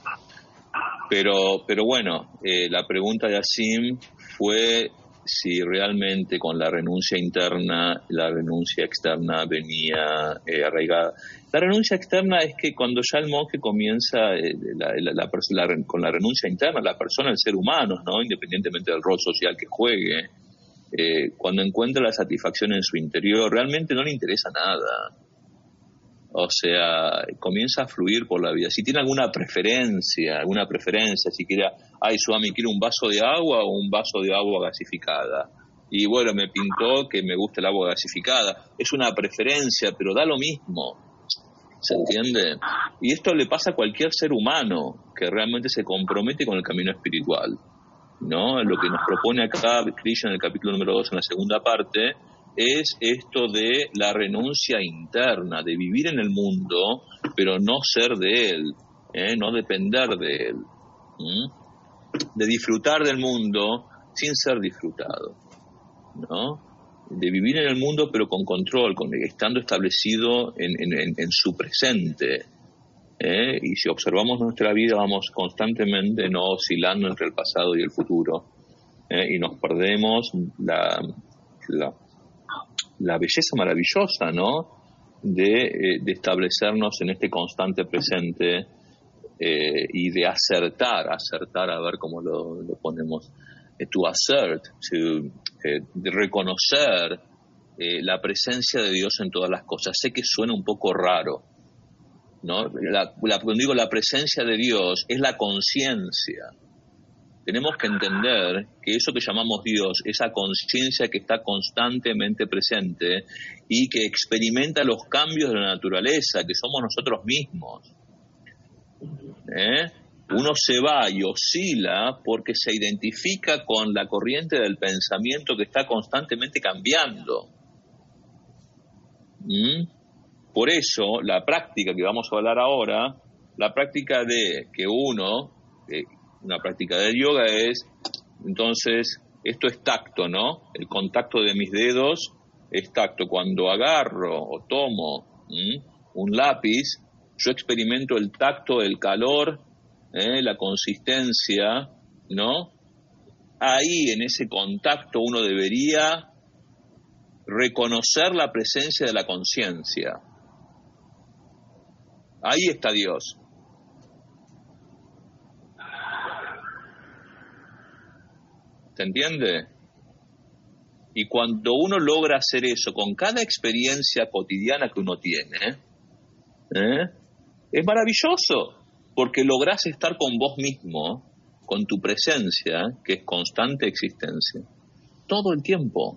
Pero, pero bueno, eh, la pregunta de Asim fue si realmente con la renuncia interna, la renuncia externa venía eh, arraigada. La renuncia externa es que cuando ya el monje comienza eh, la, la, la, la, con la renuncia interna, la persona, el ser humano, ¿no? Independientemente del rol social que juegue, Eh, cuando encuentra la satisfacción en su interior, realmente no le interesa nada. O sea, comienza a fluir por la vida. Si tiene alguna preferencia, alguna preferencia, si quiere, ay, Swami, quiero un vaso de agua o un vaso de agua gasificada. Y bueno, me pintó que me gusta el agua gasificada. Es una preferencia, pero da lo mismo. ¿Se entiende? Y esto le pasa a cualquier ser humano que realmente se compromete con el camino espiritual, ¿no? Lo que nos propone acá Krishna en el capítulo número dos, en la segunda parte, es esto de la renuncia interna, de vivir en el mundo, pero no ser de él, ¿eh? No depender de él, ¿Mm? de disfrutar del mundo sin ser disfrutado, ¿no? De vivir en el mundo, pero con control, con, estando establecido en, en, en su presente. ¿Eh? Y si observamos nuestra vida, vamos constantemente no oscilando entre el pasado y el futuro, ¿eh? Y nos perdemos la, la, la belleza maravillosa, ¿no? de, eh, de establecernos en este constante presente, eh, y de acertar, acertar, a ver cómo lo, lo ponemos, eh, to assert, to, eh, de reconocer eh, la presencia de Dios en todas las cosas. Sé que suena un poco raro, ¿no? La, la, cuando digo la presencia de Dios, es la conciencia. Tenemos que entender que eso que llamamos Dios, esa conciencia que está constantemente presente y que experimenta los cambios de la naturaleza, que somos nosotros mismos. ¿Eh? Uno se va y oscila porque se identifica con la corriente del pensamiento que está constantemente cambiando. ¿Mm? Por eso, la práctica que vamos a hablar ahora, la práctica de que uno, eh, una práctica de yoga es, entonces, esto es tacto, ¿no? El contacto de mis dedos es tacto. Cuando agarro o tomo ¿m? un lápiz, yo experimento el tacto, el calor, ¿eh? la consistencia, ¿no? Ahí, en ese contacto, uno debería reconocer la presencia de la conciencia. Ahí está Dios. ¿Se entiende? Y cuando uno logra hacer eso con cada experiencia cotidiana que uno tiene, ¿eh? es maravilloso. porque lográs estar con vos mismo, con tu presencia, que es constante existencia, todo el tiempo.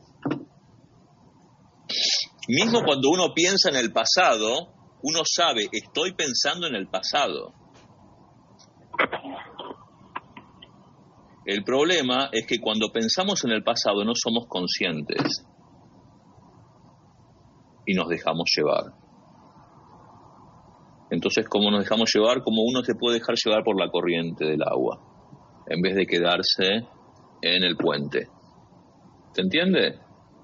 Mismo cuando uno piensa en el pasado, uno sabe, estoy pensando en el pasado. El problema es que cuando pensamos en el pasado no somos conscientes y nos dejamos llevar. Entonces, ¿cómo nos dejamos llevar? Como uno se puede dejar llevar por la corriente del agua, en vez de quedarse en el puente. ¿Se entiende?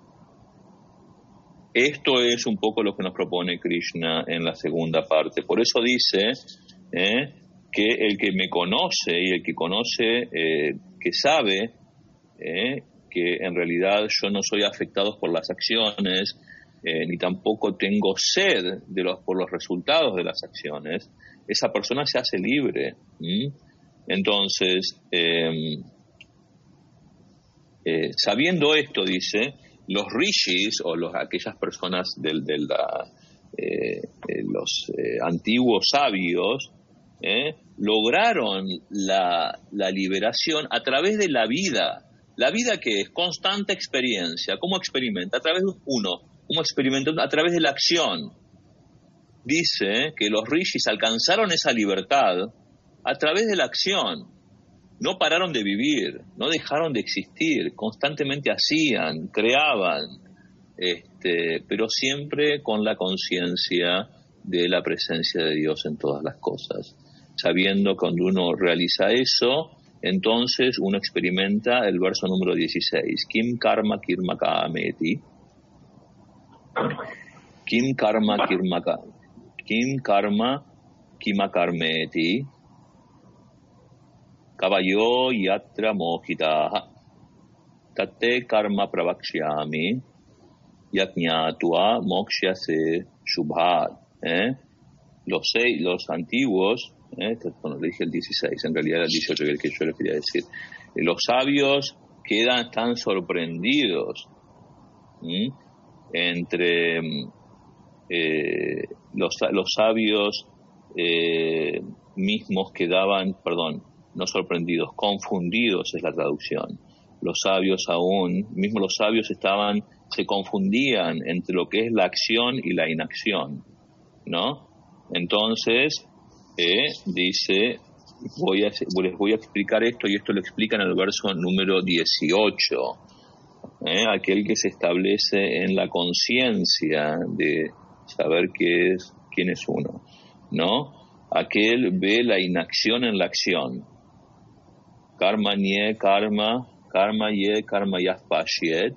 Esto es un poco lo que nos propone Krishna en la segunda parte. Por eso dice eh, que el que me conoce y el que conoce, eh, que sabe eh, que en realidad yo no soy afectado por las acciones, eh, ni tampoco tengo sed de los, por los resultados de las acciones, esa persona se hace libre. ¿Mm? Entonces, eh, eh, sabiendo esto, dice, los rishis o los, aquellas personas del, de la, eh, eh, los eh, antiguos sabios eh, lograron la, la liberación a través de la vida. La vida que es constante experiencia. ¿Cómo experimenta? A través de uno. ¿Cómo experimenta? A través de la acción. Dice que los rishis alcanzaron esa libertad a través de la acción. No pararon de vivir, no dejaron de existir, constantemente hacían, creaban, este, pero siempre con la conciencia de la presencia de Dios en todas las cosas. Sabiendo que cuando uno realiza eso, entonces uno experimenta el verso número dieciséis. Kim karma kirma kameti. Kim karma kirma kameti. Kim karma kima karmeti. Kavayo yatra mohitaha tate karma pravakshyami yajñatua mokshyase shubhat. ¿Eh? Los seis, los antiguos, ¿eh? Bueno, le dije el dieciséis, en realidad era el dieciocho que, que yo les quería decir. Los sabios quedan tan sorprendidos ¿sí? entre eh, los, los sabios eh, mismos quedaban, perdón, no sorprendidos, confundidos es la traducción. Los sabios aún, mismo los sabios estaban, se confundían entre lo que es la acción y la inacción, ¿no? Entonces, eh, dice, voy a, les voy a explicar esto, y esto lo explica en el verso número dieciocho. ¿eh? Aquel que se establece en la conciencia de saber qué es, quién es uno, ¿no? Aquel ve la inacción en la acción. Karma nye karma, karma ye karma yah pashyet,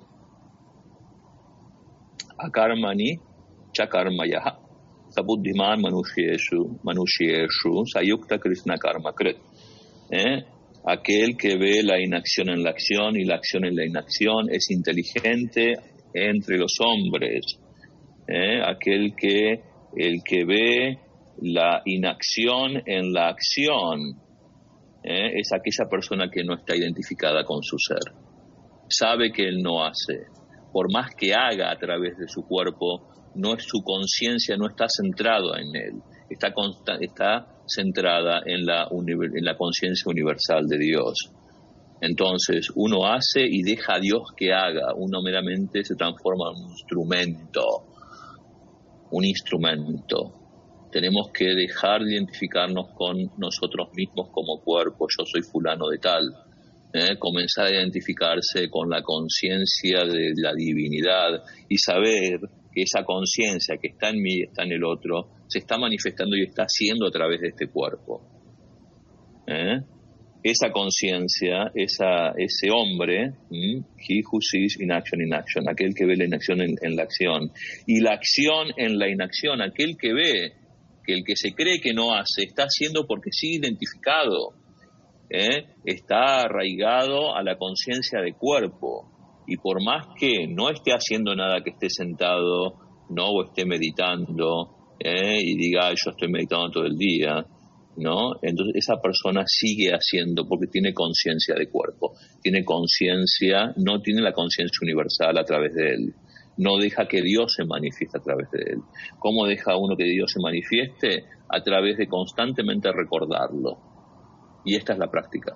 akarmani cha karma yah, sabuddhiman manushyeshu, manushyeshu, sayukta krishna karma krit. ¿Eh? Aquel que ve la inacción en la acción y la acción en la inacción es inteligente entre los hombres. ¿Eh? Aquel que, el que ve la inacción en la acción, ¿eh? es aquella persona que no está identificada con su ser. Sabe que él no hace. Por más que haga a través de su cuerpo, no es su conciencia, no está centrado en él. Está, consta, está centrada en la, en la conciencia universal de Dios. Entonces, uno hace y deja a Dios que haga. Uno meramente se transforma en un instrumento. Un instrumento. Tenemos que dejar de identificarnos con nosotros mismos como cuerpo, yo soy fulano de tal. ¿eh? Comenzar a identificarse con la conciencia de la divinidad y saber que esa conciencia que está en mí, está en el otro, se está manifestando y está haciendo a través de este cuerpo. ¿eh? Esa conciencia, esa, ese hombre, ¿m? he who sees inaction in action, aquel que ve la inacción en, en la acción, y la acción en la inacción, aquel que ve que el que se cree que no hace, está haciendo porque sigue identificado, ¿eh? está arraigado a la conciencia de cuerpo, y por más que no esté haciendo nada, que esté sentado, no, o esté meditando, ¿eh? y diga, yo estoy meditando todo el día, ¿no? Entonces esa persona sigue haciendo porque tiene conciencia de cuerpo, tiene conciencia, no tiene la conciencia universal a través de él, no deja que Dios se manifieste a través de él. ¿Cómo deja uno que Dios se manifieste? A través de constantemente recordarlo. Y esta es la práctica.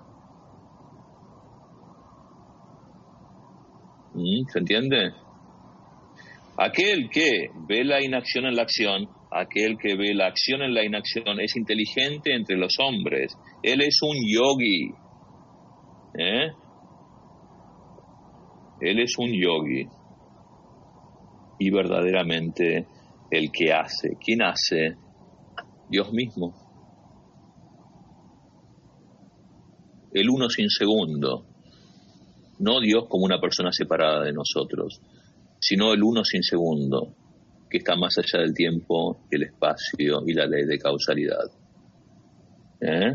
¿Mm? ¿Se entiende? Aquel que ve la inacción en la acción, aquel que ve la acción en la inacción, es inteligente entre los hombres. Él es un yogi. ¿Eh? Él es un yogi. Y verdaderamente el que hace. ¿Quién hace? Dios mismo. El uno sin segundo. No Dios como una persona separada de nosotros, sino el uno sin segundo, que está más allá del tiempo, el espacio y la ley de causalidad. ¿Eh?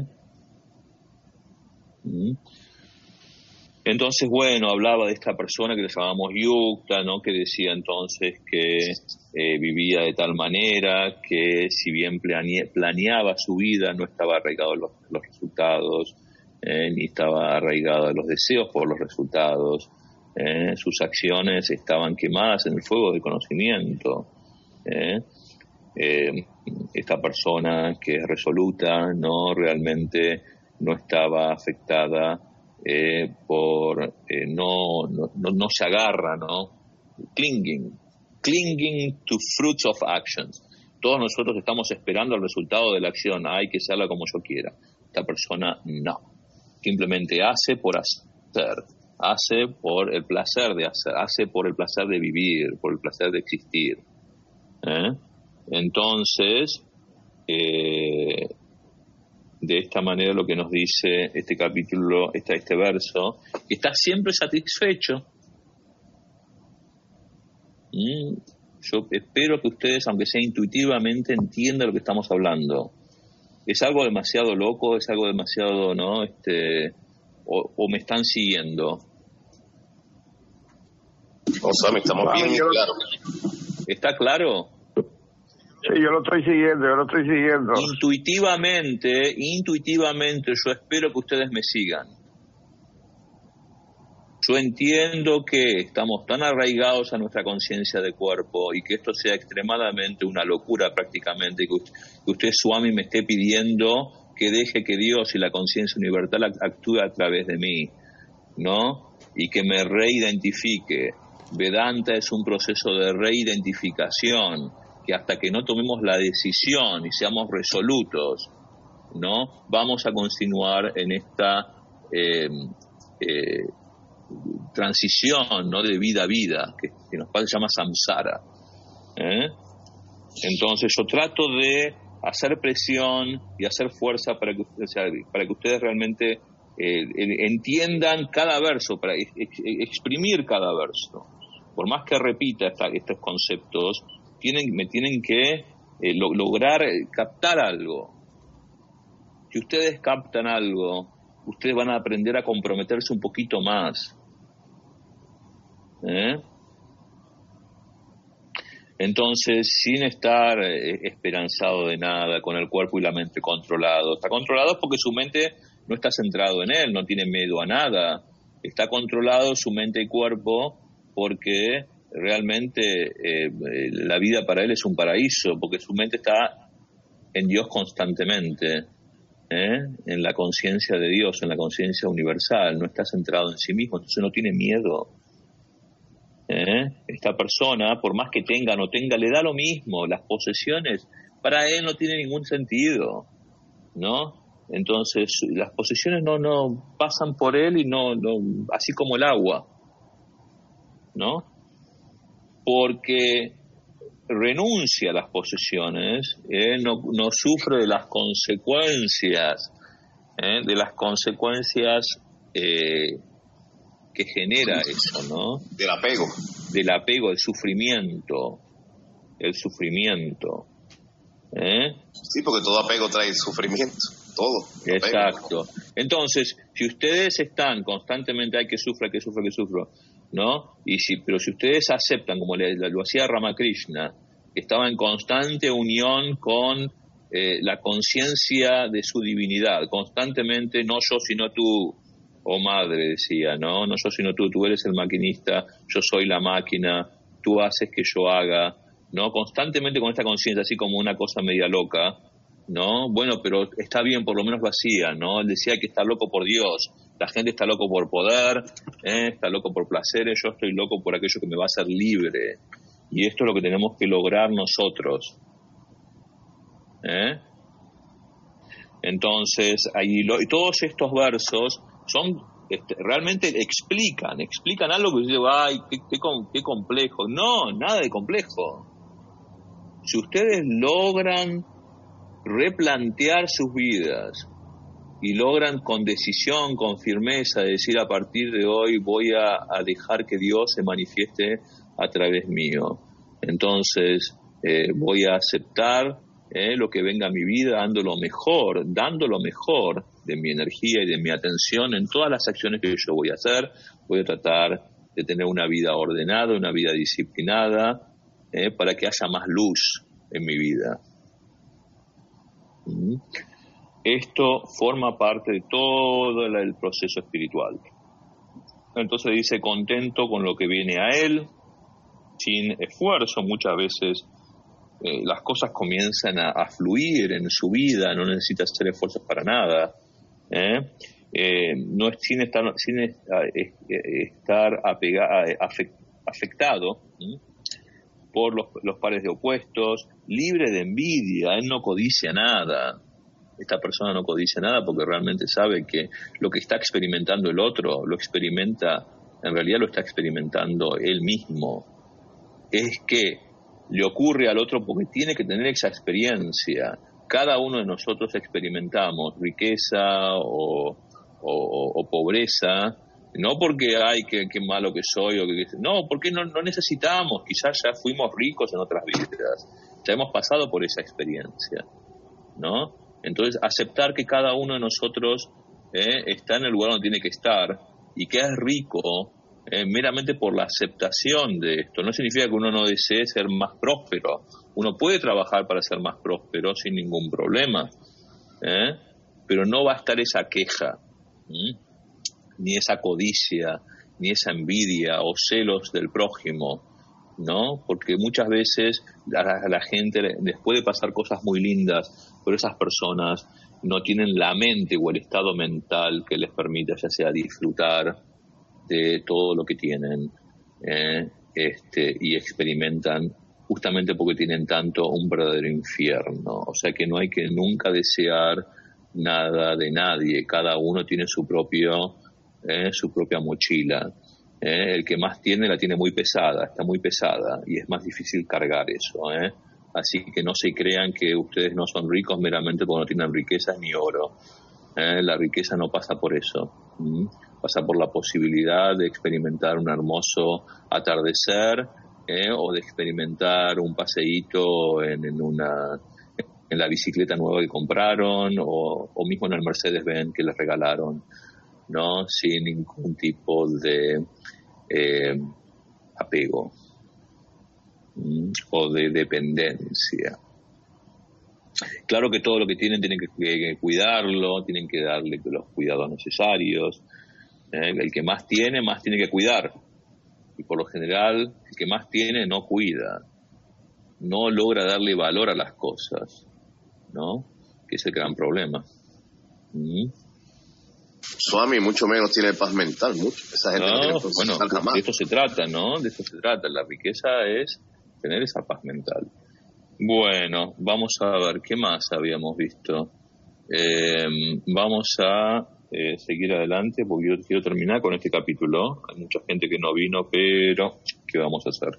¿Mm? Entonces, bueno, hablaba de esta persona que le llamamos Yukta, ¿no? Que decía entonces que eh, vivía de tal manera que si bien plane- planeaba su vida, no estaba arraigado a los, los resultados, eh, ni estaba arraigado a los deseos por los resultados. Eh, sus acciones estaban quemadas en el fuego del conocimiento. Eh, eh, esta persona que es resoluta, no realmente no estaba afectada eh, por eh, no, no, no, no se agarra, ¿no? Clinging, clinging to fruits of actions. Todos nosotros estamos esperando el resultado de la acción. Hay que hacerla como yo quiera. Esta persona no. Simplemente hace por hacer. Hace por el placer de hacer, hace por el placer de vivir, por el placer de existir. ¿Eh? Entonces, eh, de esta manera lo que nos dice este capítulo, este, este verso, que está siempre satisfecho. ¿Mm? Yo espero que ustedes, aunque sea intuitivamente, entiendan lo que estamos hablando. Es algo demasiado loco, es algo demasiado, ¿no? Este, o, o me están siguiendo. O sea, me estamos bien yo, claro. ¿Está claro? Sí, yo lo estoy siguiendo, yo lo estoy siguiendo. Intuitivamente, intuitivamente yo espero que ustedes me sigan. Yo entiendo que estamos tan arraigados a nuestra conciencia de cuerpo y que esto sea extremadamente una locura prácticamente, que usted, que usted Swami, me esté pidiendo que deje que Dios y la conciencia universal actúe a través de mí, ¿no? Y que me reidentifique. Vedanta es un proceso de reidentificación, que hasta que no tomemos la decisión y seamos resolutos, ¿no? Vamos a continuar en esta eh, eh, transición, ¿no? De vida a vida, que, que nos se llama samsara. ¿Eh? Entonces yo trato de hacer presión y hacer fuerza para que, o sea, para que ustedes realmente eh, entiendan cada verso, para ex, ex, exprimir cada verso. Por más que repita esta, estos conceptos, tienen, me tienen que eh, lo, lograr captar algo. Si ustedes captan algo, ustedes van a aprender a comprometerse un poquito más. ¿Eh? Entonces, sin estar eh, esperanzado de nada, con el cuerpo y la mente controlados. Está controlado porque su mente no está centrado en él, no tiene miedo a nada. Está controlado su mente y cuerpo porque realmente eh, la vida para él es un paraíso, porque su mente está en Dios constantemente, ¿eh? En la conciencia de Dios, en la conciencia universal, no está centrado en sí mismo, entonces no tiene miedo. ¿Eh? Esta persona, por más que tenga o no tenga, le da lo mismo. Las posesiones para él no tienen ningún sentido, ¿no? Entonces las posesiones no no pasan por él y no, no así como el agua, ¿no? Porque renuncia a las posesiones, ¿eh? no, no sufre de las consecuencias, ¿eh? de las consecuencias eh, que genera eso, ¿no? Del apego. Del apego, el sufrimiento, el sufrimiento. ¿Eh? Sí, porque todo apego trae sufrimiento, todo. Exacto. Entonces, si ustedes están constantemente, hay que sufra, que sufra, que sufro, ¿no? Y si, pero si ustedes aceptan, como le, lo hacía Ramakrishna, que estaba en constante unión con eh, la conciencia de su divinidad, constantemente, no yo sino tú, oh madre, decía, no, no yo sino tú, tú eres el maquinista, yo soy la máquina, tú haces que yo haga, ¿no? Constantemente con esta conciencia, así como una cosa media loca, ¿no? Bueno, pero está bien, por lo menos lo hacía, ¿no? Él decía que está loco por Dios, la gente está loco por poder, ¿eh? Está loco por placeres, yo estoy loco por aquello que me va a hacer libre. Y esto es lo que tenemos que lograr nosotros. ¿Eh? Entonces, ahí lo, y todos estos versos son este, realmente explican, explican algo que yo digo, ay, qué, qué, qué complejo. No, nada de complejo. Si ustedes logran replantear sus vidas y logran con decisión, con firmeza, decir a partir de hoy voy a, a dejar que Dios se manifieste a través mío. Entonces, eh, voy a aceptar eh, lo que venga a mi vida, dando lo mejor, dando lo mejor de mi energía y de mi atención en todas las acciones que yo voy a hacer. Voy a tratar de tener una vida ordenada, una vida disciplinada, eh, para que haya más luz en mi vida. ¿Mm? Esto forma parte de todo el proceso espiritual. Entonces dice, contento con lo que viene a él, sin esfuerzo. Muchas veces eh, las cosas comienzan a, a fluir en su vida, no necesita hacer esfuerzos para nada. ¿eh? Eh, no es sin estar, sin estar apega, afect, afectado ¿eh? por los, los pares de opuestos, libre de envidia. Él no codicia nada. Esta persona no codicia nada porque realmente sabe que lo que está experimentando el otro, lo experimenta, en realidad lo está experimentando él mismo. Es que le ocurre al otro porque tiene que tener esa experiencia. Cada uno de nosotros experimentamos riqueza o, o, o pobreza, no porque, ay, qué, qué malo que soy, o que, no, porque no, no necesitamos, quizás ya fuimos ricos en otras vidas, ya hemos pasado por esa experiencia, ¿no? Entonces, aceptar que cada uno de nosotros eh, está en el lugar donde tiene que estar y que es rico eh, meramente por la aceptación de esto. No significa que uno no desee ser más próspero. Uno puede trabajar para ser más próspero sin ningún problema, ¿eh? Pero no va a estar esa queja, ¿eh? Ni esa codicia, ni esa envidia o celos del prójimo, ¿no? Porque muchas veces a la, a la gente les puede pasar cosas muy lindas, pero esas personas no tienen la mente o el estado mental que les permita ya sea disfrutar de todo lo que tienen eh, este, y experimentan justamente porque tienen tanto un verdadero infierno. O sea que no hay que nunca desear nada de nadie. Cada uno tiene su propio eh, su propia mochila. Eh, el que más tiene la tiene muy pesada, está muy pesada y es más difícil cargar eso. Eh. Así que no se crean que ustedes no son ricos meramente porque no tienen riquezas ni oro. Eh, la riqueza no pasa por eso. ¿Mm? Pasa por la posibilidad de experimentar un hermoso atardecer eh, o de experimentar un paseíto en, en una en la bicicleta nueva que compraron o, o mismo en el Mercedes-Benz que les regalaron, ¿no? Sin ningún tipo de eh, apego ¿Mm? o de dependencia. Claro que todo lo que tienen tienen que, que cuidarlo, tienen que darle los cuidados necesarios. Eh, el que más tiene, más tiene que cuidar. Y por lo general, el que más tiene no cuida. No logra darle valor a las cosas, ¿no? Que es el gran problema. ¿Mm? Swami mucho menos tiene paz mental, mucho. Esa gente no, no tiene paz bueno, mental jamás. De esto se trata, ¿no? De esto se trata. La riqueza es tener esa paz mental. Bueno, vamos a ver, ¿qué más habíamos visto? Eh, vamos a eh, seguir adelante porque yo quiero terminar con este capítulo. Hay mucha gente que no vino, pero ¿qué vamos a hacer?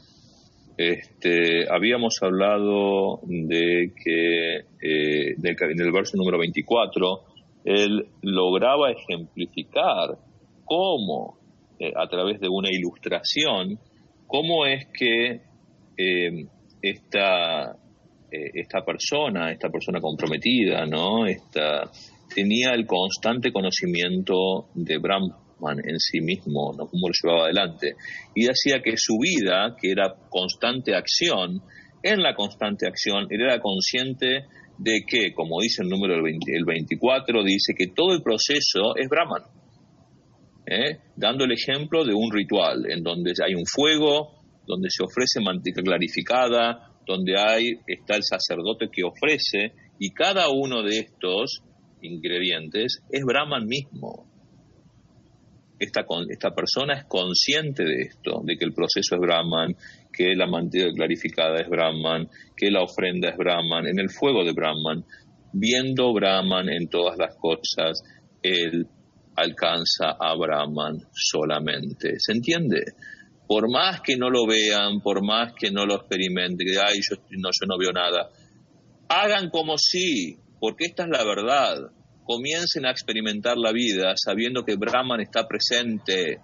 Este, habíamos hablado de que eh, del, en el verso número veinticuatro él lograba ejemplificar cómo, eh, a través de una ilustración, cómo es que eh, esta, eh, esta persona, esta persona comprometida, ¿no? Esta, tenía el constante conocimiento de Brahman en sí mismo, ¿no? Cómo lo llevaba adelante. Y hacía que su vida, que era constante acción, en la constante acción, él era consciente de que, como dice el número el, veinte, el veinticuatro, dice que todo el proceso es Brahman, ¿eh? Dando el ejemplo de un ritual en donde hay un fuego, donde se ofrece manteca clarificada, donde hay está el sacerdote que ofrece, y cada uno de estos ingredientes es Brahman mismo. Esta, esta persona es consciente de esto, de que el proceso es Brahman, que la manteca clarificada es Brahman, que la ofrenda es Brahman, en el fuego de Brahman, viendo Brahman en todas las cosas, él alcanza a Brahman solamente. ¿Se entiende? Por más que no lo vean, por más que no lo experimenten, que ay, yo no, yo no veo nada, hagan como sí, porque esta es la verdad. Comiencen a experimentar la vida sabiendo que Brahman está presente.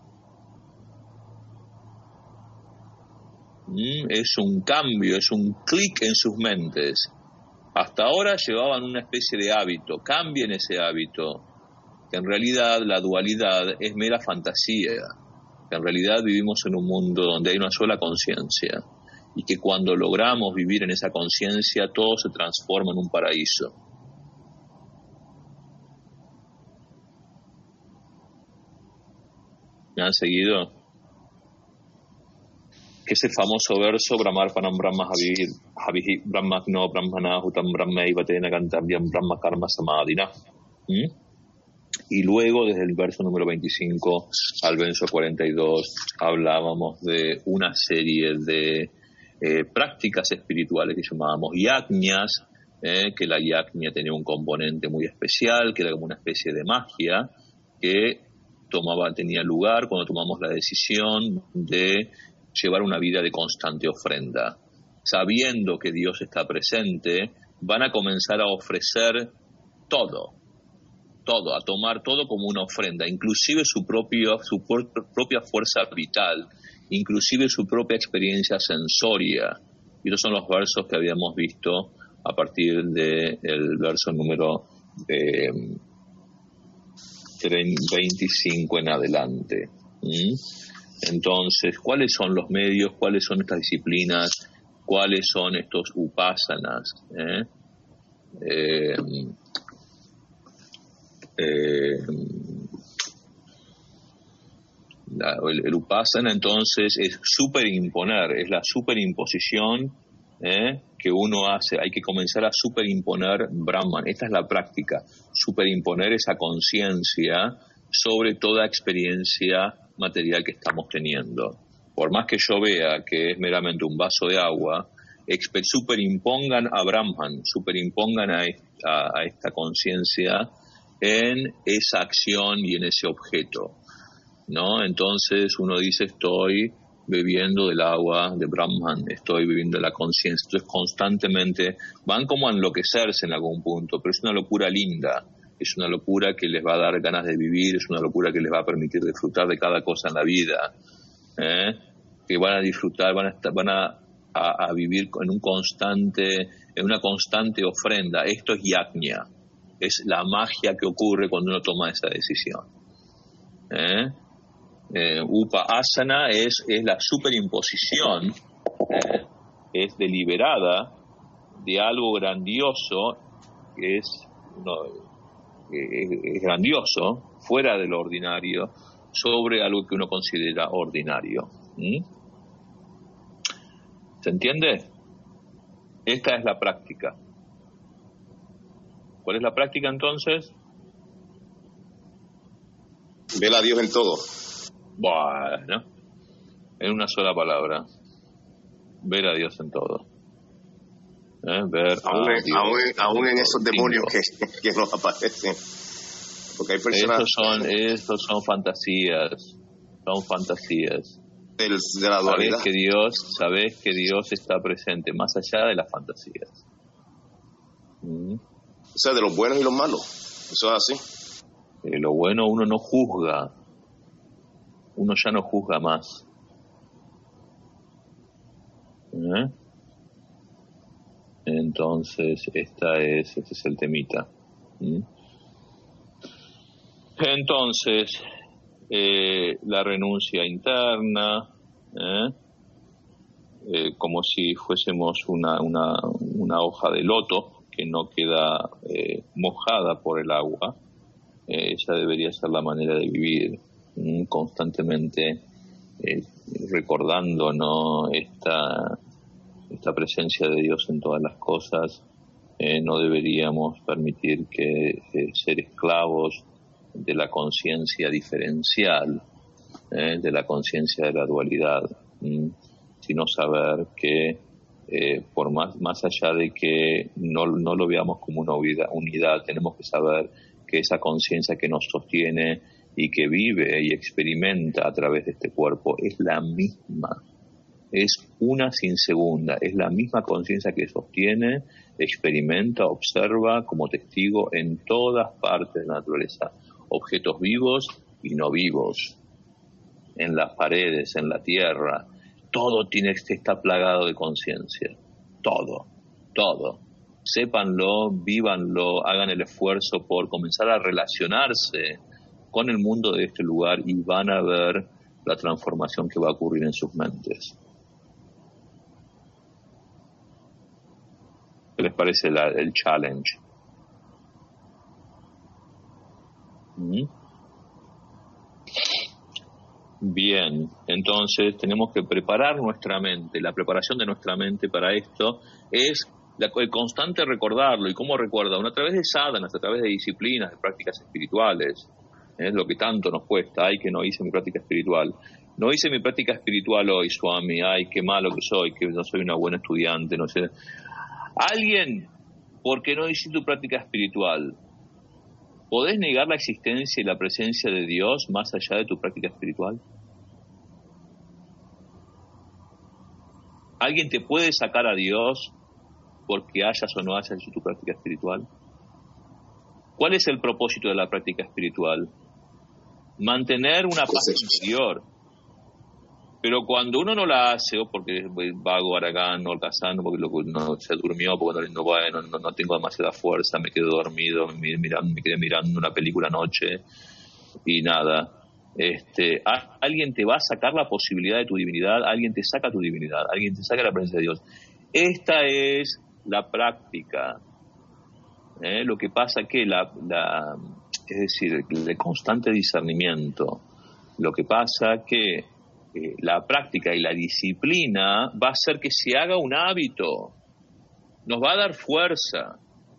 Mm, es un cambio, es un clic en sus mentes. Hasta ahora llevaban una especie de hábito. Cambien ese hábito. Que en realidad la dualidad es mera fantasía. Que en realidad vivimos en un mundo donde hay una sola conciencia. Y que cuando logramos vivir en esa conciencia, todo se transforma en un paraíso. ¿Me han seguido? Que es el famoso verso Brahmarpanam Brahma Havihi Brahmagno Brahmana Hutam Brahmaiva Tena Gantavyam Brahma Karma Samadhina. ¿Mm? Y luego, desde el verso número veinticinco al verso cuarenta y dos, hablábamos de una serie de eh, prácticas espirituales que llamábamos yajñas, eh, que la yajña tenía un componente muy especial, que era como una especie de magia, que tomaba, tenía lugar cuando tomamos la decisión de llevar una vida de constante ofrenda. Sabiendo que Dios está presente, van a comenzar a ofrecer todo, todo, a tomar todo como una ofrenda, inclusive su, propio, su por, propia fuerza vital, inclusive su propia experiencia sensoria. Y estos son los versos que habíamos visto a partir del verso número eh, veinticinco en adelante. ¿Mm? Entonces, ¿cuáles son los medios? ¿Cuáles son estas disciplinas? ¿Cuáles son estos upasanas? ¿Eh? Eh, eh, la, el, el upasana entonces es superimponer, es la superimposición ¿eh? que uno hace. Hay que comenzar a superimponer Brahman. Esta es la práctica, superimponer esa conciencia sobre toda experiencia material que estamos teniendo. Por más que yo vea que es meramente un vaso de agua, superimpongan a Brahman, superimpongan a esta, a esta conciencia en esa acción y en ese objeto, ¿no? Entonces uno dice, estoy bebiendo del agua de Brahman, estoy bebiendo de la conciencia. Entonces constantemente van como a enloquecerse en algún punto, pero es una locura linda. Es una locura que les va a dar ganas de vivir, es una locura que les va a permitir disfrutar de cada cosa en la vida, ¿eh? Que van a disfrutar, van a estar, van a, a, a vivir en un constante, en una constante ofrenda. Esto es yajña, es la magia que ocurre cuando uno toma esa decisión. ¿Eh? Eh, Upasana es, es la superimposición, ¿eh? es deliberada de algo grandioso, que es no, es grandioso, fuera de lo ordinario, sobre algo que uno considera ordinario. ¿Mm? ¿Se entiende? Esta es la práctica. ¿Cuál es la práctica entonces? Ver a Dios en todo. Bueno, en una sola palabra. Ver a Dios en todo. ¿Eh? Ver aún, a en, Dios aún, en, aún en esos demonios que, que nos aparecen. Porque hay personas... Estos son, estos son fantasías. Son fantasías. Del, de la dualidad. Sabés que Dios, sabés que Dios está presente más allá de las fantasías. ¿Mm? O sea, de los buenos y los malos. Eso es así. Eh, lo bueno uno no juzga. Uno ya no juzga más. ¿Eh? Entonces, esta es, este es el temita. ¿Mm? Entonces, eh, la renuncia interna, ¿eh? Eh, como si fuésemos una, una, una hoja de loto que no queda eh, mojada por el agua. Eh, esa debería ser la manera de vivir, ¿Mm? constantemente eh, recordando, ¿no?, esta, esta presencia de Dios en todas las cosas, eh, no deberíamos permitir que eh, ser esclavos de la conciencia diferencial, eh, de la conciencia de la dualidad, ¿m? sino saber que eh, por más, más allá de que no, no lo veamos como una unidad, unidad, tenemos que saber que esa conciencia que nos sostiene y que vive y experimenta a través de este cuerpo es la misma, es una sin segunda, es la misma conciencia que sostiene, experimenta, observa como testigo en todas partes de la naturaleza, objetos vivos y no vivos, en las paredes, en la tierra, todo tiene, está plagado de conciencia, todo, todo. Sépanlo, vívanlo, hagan el esfuerzo por comenzar a relacionarse con el mundo de este lugar y van a ver la transformación que va a ocurrir en sus mentes. ¿Qué les parece la, el challenge? ¿Mm? Bien, entonces tenemos que preparar nuestra mente. La preparación de nuestra mente para esto es la, el constante recordarlo. ¿Y cómo recuerda? Uno a través de sadhanas, a través de disciplinas, de prácticas espirituales. Es lo que tanto nos cuesta. Ay, que no hice mi práctica espiritual. No hice mi práctica espiritual hoy, Swami. Ay, qué malo que soy, que no soy una buena estudiante. No sé. Alguien, porque no hice tu práctica espiritual, ¿podés negar la existencia y la presencia de Dios más allá de tu práctica espiritual? ¿Alguien te puede sacar a Dios porque hayas o no hayas hecho tu práctica espiritual? ¿Cuál es el propósito de la práctica espiritual? Mantener una paz interior. Pero cuando uno no la hace, o porque es vago, aragán, o alcazano, porque no se durmió, porque no, no, no, no tengo demasiada fuerza, me quedo dormido, me, mirando, me quedé mirando una película anoche y nada. Este, a, alguien te va a sacar la posibilidad de tu divinidad, alguien te saca tu divinidad, alguien te saca la presencia de Dios. Esta es la práctica. ¿Eh? Lo que pasa que la, la, es decir, el constante discernimiento. Lo que pasa que Eh, la práctica y la disciplina va a hacer que se haga un hábito, nos va a dar fuerza,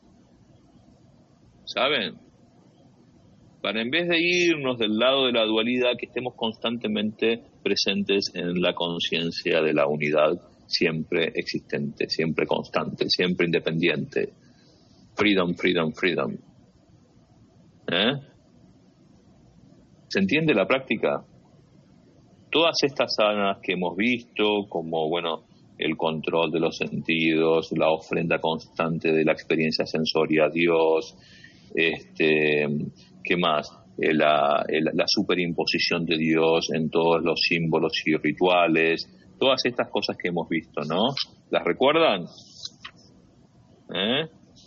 ¿saben? Para en vez de irnos del lado de la dualidad, que estemos constantemente presentes en la conciencia de la unidad siempre existente, siempre constante, siempre independiente. Freedom, freedom, freedom. ¿Eh? ¿Se entiende la práctica? Todas estas sanas que hemos visto, como bueno, el control de los sentidos, la ofrenda constante de la experiencia sensoria a Dios, este, ¿qué más? La, la superimposición de Dios en todos los símbolos y rituales, todas estas cosas que hemos visto, ¿no? ¿Las recuerdan? ¿Eh?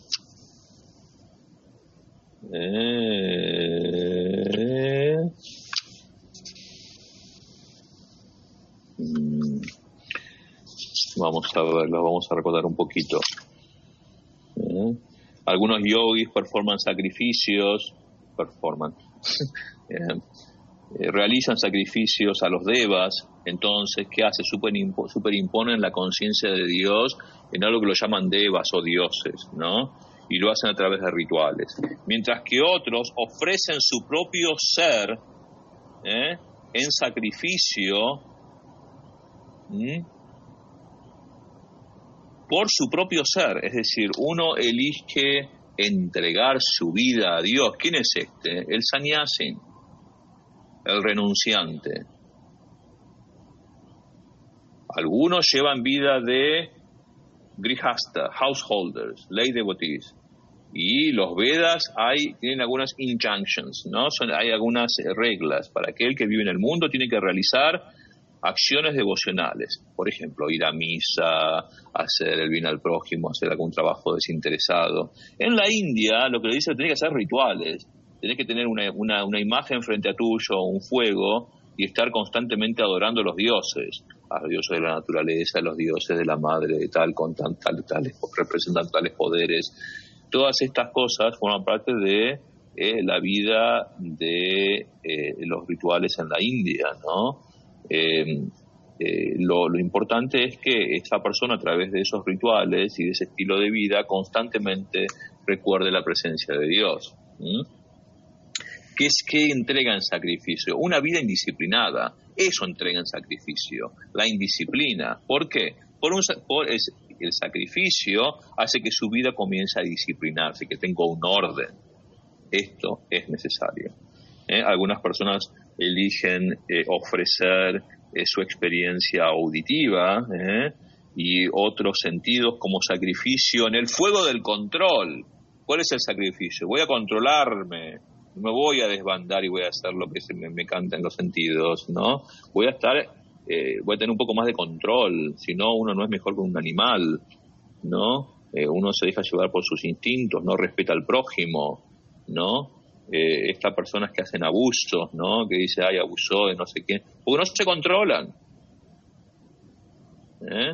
Eh... Vamos a ver, lo vamos a recordar un poquito. ¿Eh? Algunos yogis performan sacrificios, performan, eh, eh, realizan sacrificios a los devas. Entonces, ¿qué hace? Superimpo, superimponen la conciencia de Dios en algo que lo llaman devas o dioses, ¿no? Y lo hacen a través de rituales. Mientras que otros ofrecen su propio ser ¿eh? en sacrificio ¿Mm? por su propio ser, es decir, uno elige entregar su vida a Dios. ¿Quién es este? El sannyasin, el renunciante. Algunos llevan vida de grihasta, householders, lay devotees, y los Vedas hay, tienen algunas injunctions, ¿no? Son, hay algunas reglas para aquel que vive en el mundo, tiene que realizar acciones devocionales, por ejemplo, ir a misa, hacer el bien al prójimo, hacer algún trabajo desinteresado. En la India lo que le dice es que tenés que hacer rituales, tenés que tener una, una, una imagen frente a tuyo, un fuego, y estar constantemente adorando a los dioses, a los dioses de la naturaleza, a los dioses de la madre, de tal, con tal, tal, tales, representan tales poderes. Todas estas cosas forman parte de eh, la vida de eh, los rituales en la India, ¿no? Eh, eh, lo, lo importante es que esa persona, a través de esos rituales y de ese estilo de vida, constantemente recuerde la presencia de Dios. ¿Mm? ¿Qué es que entrega en sacrificio? Una vida indisciplinada. Eso entrega en sacrificio, la indisciplina. ¿Por qué? Por un, por es, el sacrificio hace que su vida comience a disciplinarse, que tenga un orden. Esto es necesario. ¿Eh? Algunas personas eligen eh, ofrecer eh, su experiencia auditiva ¿eh? y otros sentidos como sacrificio en el fuego del control. ¿Cuál es el sacrificio? Voy a controlarme, no me voy a desbandar y voy a hacer lo que se me, me canta en los sentidos, ¿no? Voy a estar, eh, voy a tener un poco más de control, si no uno no es mejor que un animal, ¿no? Eh, uno se deja llevar por sus instintos, no respeta al prójimo, ¿no? Eh, estas personas que hacen abusos, ¿no? Que dice, ay, abusó de no sé quién, porque no se controlan. ¿Eh?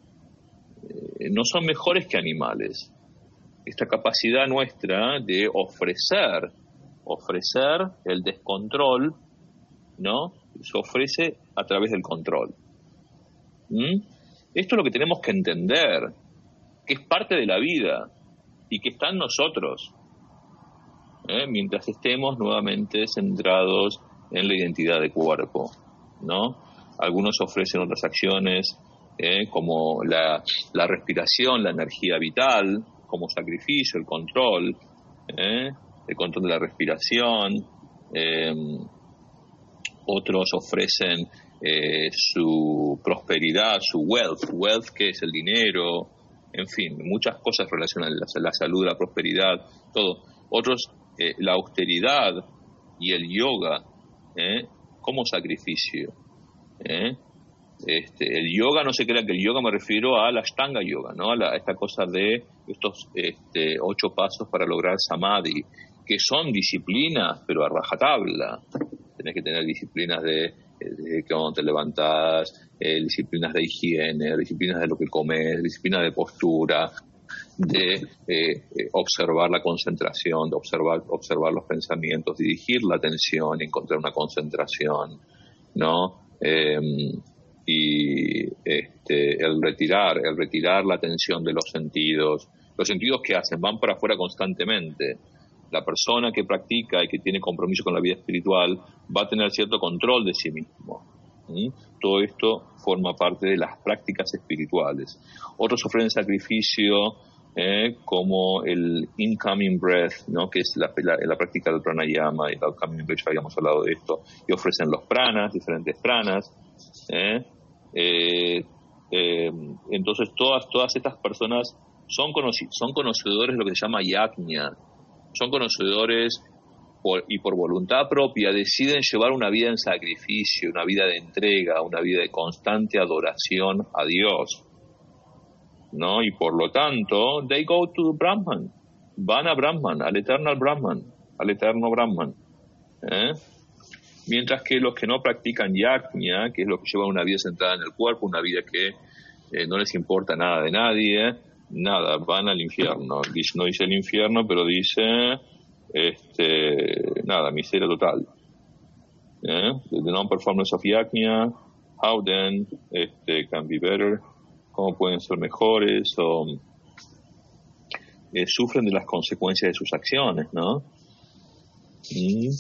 Eh, no son mejores que animales. Esta capacidad nuestra de ofrecer, ofrecer el descontrol, ¿no? Se ofrece a través del control. ¿Mm? Esto es lo que tenemos que entender, que es parte de la vida y que está en nosotros. ¿Eh? Mientras estemos nuevamente centrados en la identidad de cuerpo, ¿no? Algunos ofrecen otras acciones ¿eh? como la, la respiración, la energía vital, como sacrificio, el control, ¿eh? el control de la respiración. Eh, otros ofrecen eh, su prosperidad, su wealth, wealth que es el dinero, en fin, muchas cosas relacionadas a la, la salud, la prosperidad, todo. Otros Eh, la austeridad y el yoga ¿eh? como sacrificio. ¿eh? Este, el yoga, no se crea que el yoga me refiero a la Ashtanga yoga, ¿no? A, la, a esta cosa de estos este, ocho pasos para lograr samadhi, que son disciplinas, pero a rajatabla. Tenés que tener disciplinas de, de que cuando te levantás, eh, disciplinas de higiene, disciplinas de lo que comes, disciplinas de postura, de eh, eh, observar la concentración, de observar, observar los pensamientos, dirigir la atención, encontrar una concentración, ¿no? Eh, y este, el retirar, el retirar la atención de los sentidos. Los sentidos, ¿qué hacen? Van para afuera constantemente. La persona que practica y que tiene compromiso con la vida espiritual va a tener cierto control de sí mismo. ¿Mm? Todo esto forma parte de las prácticas espirituales. Otros ofrecen sacrificio eh, como el incoming breath, ¿no? Que es la, la, la práctica del pranayama y el outcoming breath, ya habíamos hablado de esto, y ofrecen los pranas, diferentes pranas. ¿eh? Eh, eh, entonces todas, todas estas personas son, conoc- son conocedores de lo que se llama yajna, son conocedores por, y por voluntad propia deciden llevar una vida en sacrificio, una vida de entrega, una vida de constante adoración a Dios, ¿no? Y por lo tanto, they go to Brahman, van a Brahman, al eternal Brahman, al eterno Brahman. ¿eh? Mientras que los que no practican yajna, que es lo que lleva una vida centrada en el cuerpo, una vida que eh, no les importa nada de nadie, nada, van al infierno. Dice, no dice el infierno, pero dice este, nada, miseria total. ¿Eh? The non-performance of yajna, how then este, can be better, cómo pueden ser mejores, o eh, sufren de las consecuencias de sus acciones, ¿no? Y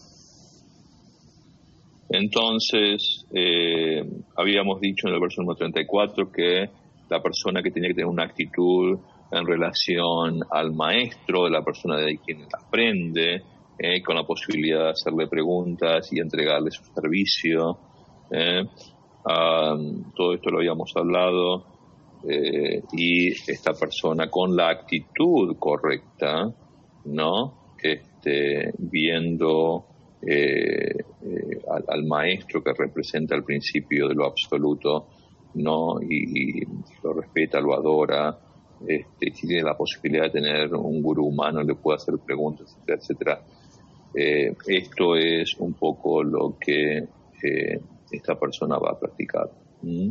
entonces, eh, habíamos dicho en el verso número treinta y cuatro que la persona que tenía que tener una actitud en relación al maestro, de la persona de quien aprende, eh, con la posibilidad de hacerle preguntas y entregarle su servicio. Eh. Um, todo esto lo habíamos hablado. Eh, y esta persona con la actitud correcta, ¿no? Este, viendo eh, eh, al, al maestro que representa el principio de lo absoluto, ¿no? Y, y lo respeta, lo adora, este, si tiene la posibilidad de tener un gurú humano, le puede hacer preguntas, etcétera, etcétera. Eh, esto es un poco lo que eh, esta persona va a practicar. ¿Mm?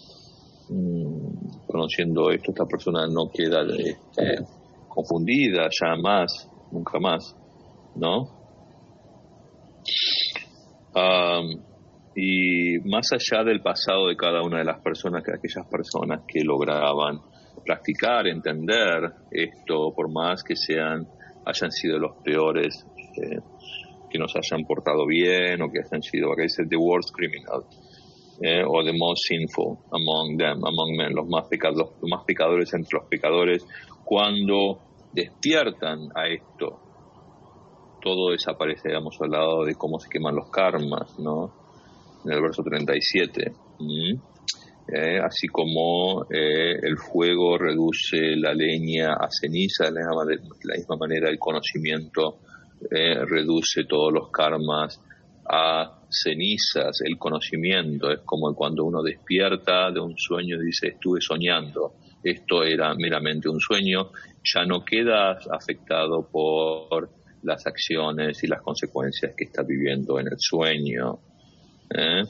Mm, conociendo esto, esta persona no queda este, confundida ya más, nunca más, ¿no? Um, Y más allá del pasado de cada una de las personas, que aquellas personas que lograban practicar, entender esto, por más que sean hayan sido los peores, eh, que nos hayan portado bien, o que hayan sido, acá dice, the worst criminal, eh, o the most sinful among them, among men, los más, pecados, los más pecadores entre los pecadores, cuando despiertan a esto, todo desaparece. Habíamos hablado de cómo se queman los karmas, ¿no? En el verso treinta y siete. ¿Mm? Eh, así como eh, el fuego reduce la leña a ceniza, de la misma, de la misma manera el conocimiento eh, reduce todos los karmas a cenizas. El conocimiento es como cuando uno despierta de un sueño y dice, estuve soñando, esto era meramente un sueño, ya no quedas afectado por las acciones y las consecuencias que está viviendo en el sueño. ¿Eh?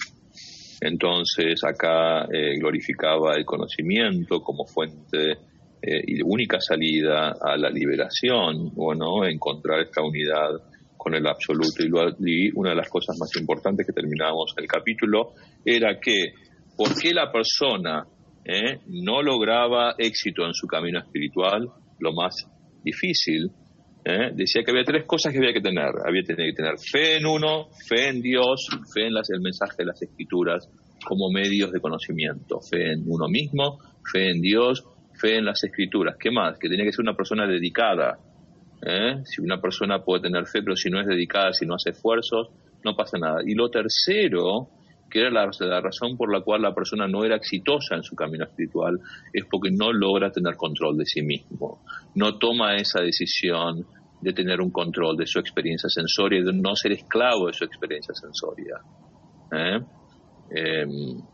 Entonces acá eh, glorificaba el conocimiento como fuente eh, y única salida a la liberación, bueno, encontrar esta unidad con el absoluto. Y, lo, y una de las cosas más importantes que terminábamos el capítulo era que ¿por qué la persona eh, no lograba éxito en su camino espiritual? Lo más difícil, ¿Eh? decía que había tres cosas que había que tener. Había que tener fe en uno, fe en Dios, fe en las, el mensaje de las Escrituras como medios de conocimiento. Fe en uno mismo, fe en Dios, fe en las Escrituras. ¿Qué más? Que tenía que ser una persona dedicada. ¿Eh? Si una persona puede tener fe, pero si no es dedicada, si no hace esfuerzos, no pasa nada. Y lo tercero, que era la, la razón por la cual la persona no era exitosa en su camino espiritual, es porque no logra tener control de sí mismo. No toma esa decisión de tener un control de su experiencia sensoria, de no ser esclavo de su experiencia sensoria. ¿Eh? Eh,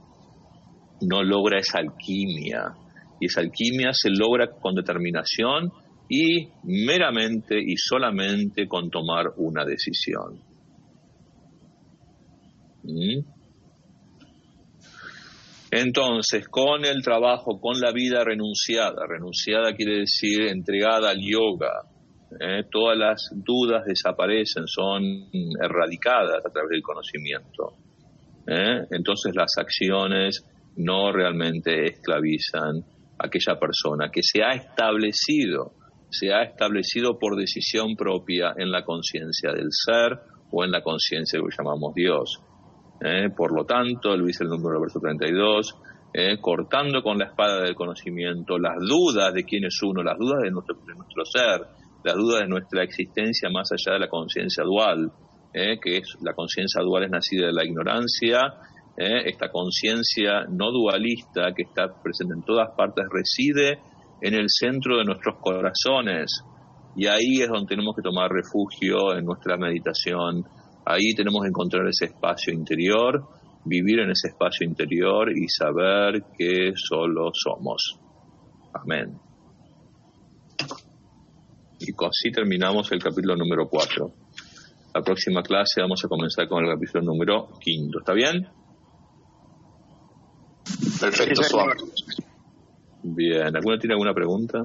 no logra esa alquimia. Y esa alquimia se logra con determinación y meramente y solamente con tomar una decisión. ¿Mm? Entonces, con el trabajo, con la vida renunciada, renunciada quiere decir entregada al yoga, ¿eh? Todas las dudas desaparecen, son erradicadas a través del conocimiento. ¿Eh? Entonces las acciones no realmente esclavizan a aquella persona que se ha establecido, se ha establecido por decisión propia en la conciencia del ser o en la conciencia de lo que llamamos Dios. Eh, por lo tanto, lo dice el número verso treinta y dos, eh, cortando con la espada del conocimiento las dudas de quién es uno, las dudas de nuestro, de nuestro ser, las dudas de nuestra existencia más allá de la conciencia dual, eh, que es la conciencia dual es nacida de la ignorancia, eh, esta conciencia no dualista que está presente en todas partes reside en el centro de nuestros corazones, y ahí es donde tenemos que tomar refugio en nuestra meditación. Ahí tenemos que encontrar ese espacio interior, vivir en ese espacio interior y saber que solo somos. Amén. Y así terminamos el capítulo número cuatro. La próxima clase vamos a comenzar con el capítulo número quinto. ¿Está bien? Perfecto, Swami. Bien. ¿Alguno tiene alguna pregunta?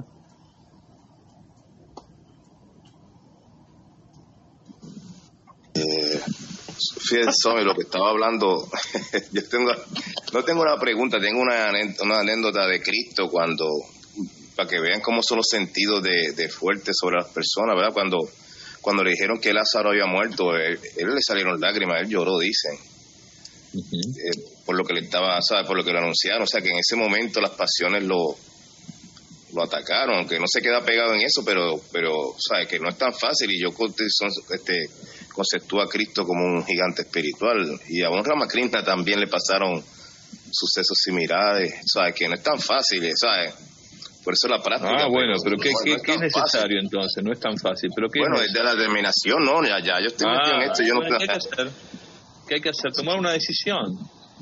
Eh, fíjate, Swami, lo que estaba hablando, yo tengo, no tengo una pregunta, tengo una, una anécdota de Cristo cuando, para que vean cómo son los sentidos de, de fuertes sobre las personas, ¿verdad? Cuando, cuando le dijeron que Lázaro había muerto, él, él le salieron lágrimas, él lloró, dicen, uh-huh. eh, por lo que le estaba, ¿sabes? Por lo que lo anunciaron, o sea que en ese momento las pasiones lo lo atacaron, aunque no se queda pegado en eso, pero, pero sabes que no es tan fácil, y yo este, conceptúo a Cristo como un gigante espiritual, y a un Ramakrishna también le pasaron sucesos similares, sabes que no es tan fácil, sabes, por eso la práctica. Ah, bueno, pero ¿qué, no, qué, no es, ¿qué es necesario fácil. Entonces? No es tan fácil, pero ¿qué bueno, es, es de la determinación, no, ya, ya yo estoy ah, metido en esto, yo bueno, no ¿qué hay que hacer? ¿Qué hay que hacer? Tomar una decisión.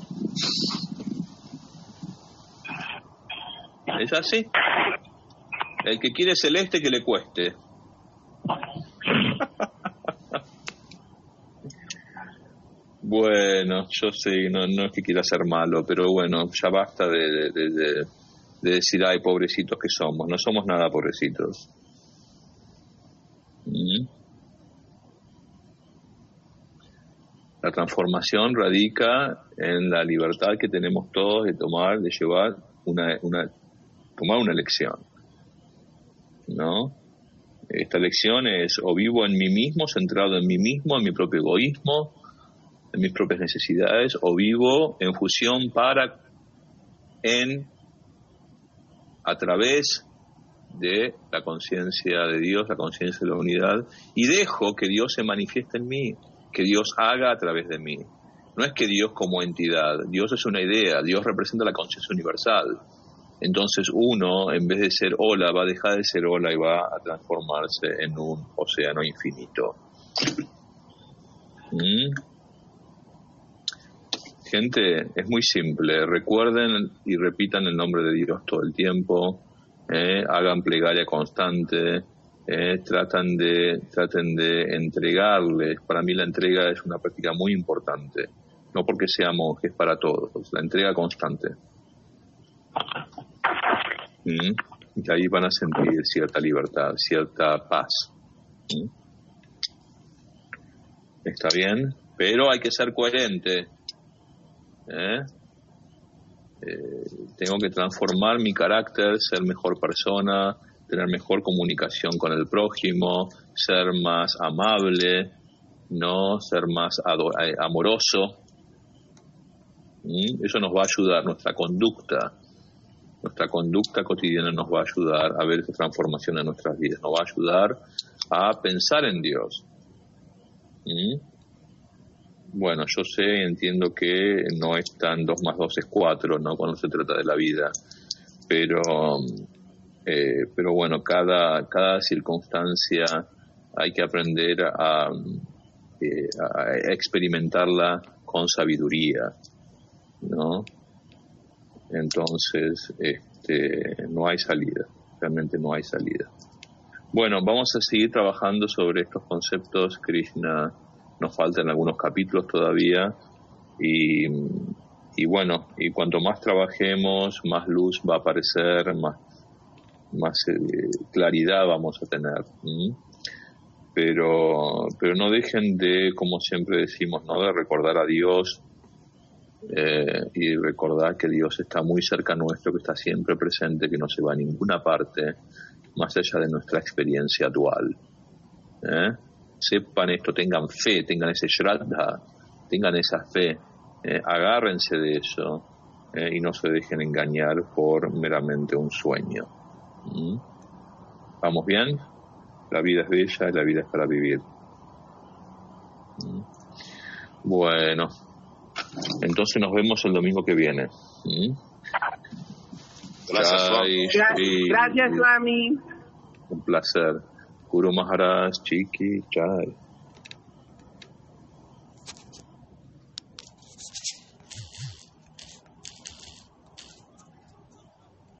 ¿Es así? El que quiere celeste, que le cueste. Bueno, yo sé, no, no es que quiera ser malo, pero bueno, ya basta de, de, de, de decir, ay, pobrecitos que somos. No somos nada pobrecitos. ¿Mm? La transformación radica en la libertad que tenemos todos de tomar, de llevar una, una, tomar una elección, ¿no? Esta elección es: o vivo en mí mismo, centrado en mí mismo, en mi propio egoísmo, en mis propias necesidades, o vivo en fusión para, en, a través de la conciencia de Dios, la conciencia de la unidad, y dejo que Dios se manifieste en mí, que Dios haga a través de mí. No es que Dios como entidad, Dios es una idea, Dios representa la conciencia universal. Entonces uno, en vez de ser ola, va a dejar de ser ola y va a transformarse en un océano infinito. ¿Mm? Gente, es muy simple. Recuerden y repitan el nombre de Dios todo el tiempo. Eh, hagan plegaria constante. Eh, tratan de, traten de entregarles. Para mí la entrega es una práctica muy importante. No porque sea monje, es para todos. La entrega constante. ¿Mm? Y ahí van a sentir cierta libertad, cierta paz. ¿Mm? ¿Está bien? Pero hay que ser coherente. ¿Eh? Eh, tengo que transformar mi carácter, ser mejor persona, tener mejor comunicación con el prójimo, ser más amable, no ser más amoroso. ¿Mm? Eso nos va a ayudar, nuestra conducta. Nuestra conducta cotidiana nos va a ayudar a ver esa transformación en nuestras vidas, nos va a ayudar a pensar en Dios. ¿Mm? Bueno, yo sé y entiendo que no es tan dos más dos es cuatro, ¿no? Cuando se trata de la vida, pero eh, pero bueno, cada, cada circunstancia hay que aprender a, eh, a experimentarla con sabiduría, ¿no? Entonces, este, no hay salida, realmente no hay salida. Bueno, vamos a seguir trabajando sobre estos conceptos. Krishna, nos faltan algunos capítulos todavía y, y bueno, y cuanto más trabajemos, más luz va a aparecer, más, más eh, claridad vamos a tener. ¿Mm? Pero, pero no dejen de, como siempre decimos, ¿no? De recordar a Dios. Eh, y recordar que Dios está muy cerca nuestro, que está siempre presente, que no se va a ninguna parte más allá de nuestra experiencia dual. ¿Eh? Sepan esto, tengan fe, tengan ese shraddha, tengan esa fe, eh, agárrense de eso eh, y no se dejen engañar por meramente un sueño. ¿Mm? ¿Vamos bien? La vida es bella y la vida es para vivir. ¿Mm? Bueno, entonces nos vemos el domingo que viene. ¿Mm? Gracias, Swami. Jai, Gracias, Swami. un placer. Guru Maharaj, Chiki, Jai.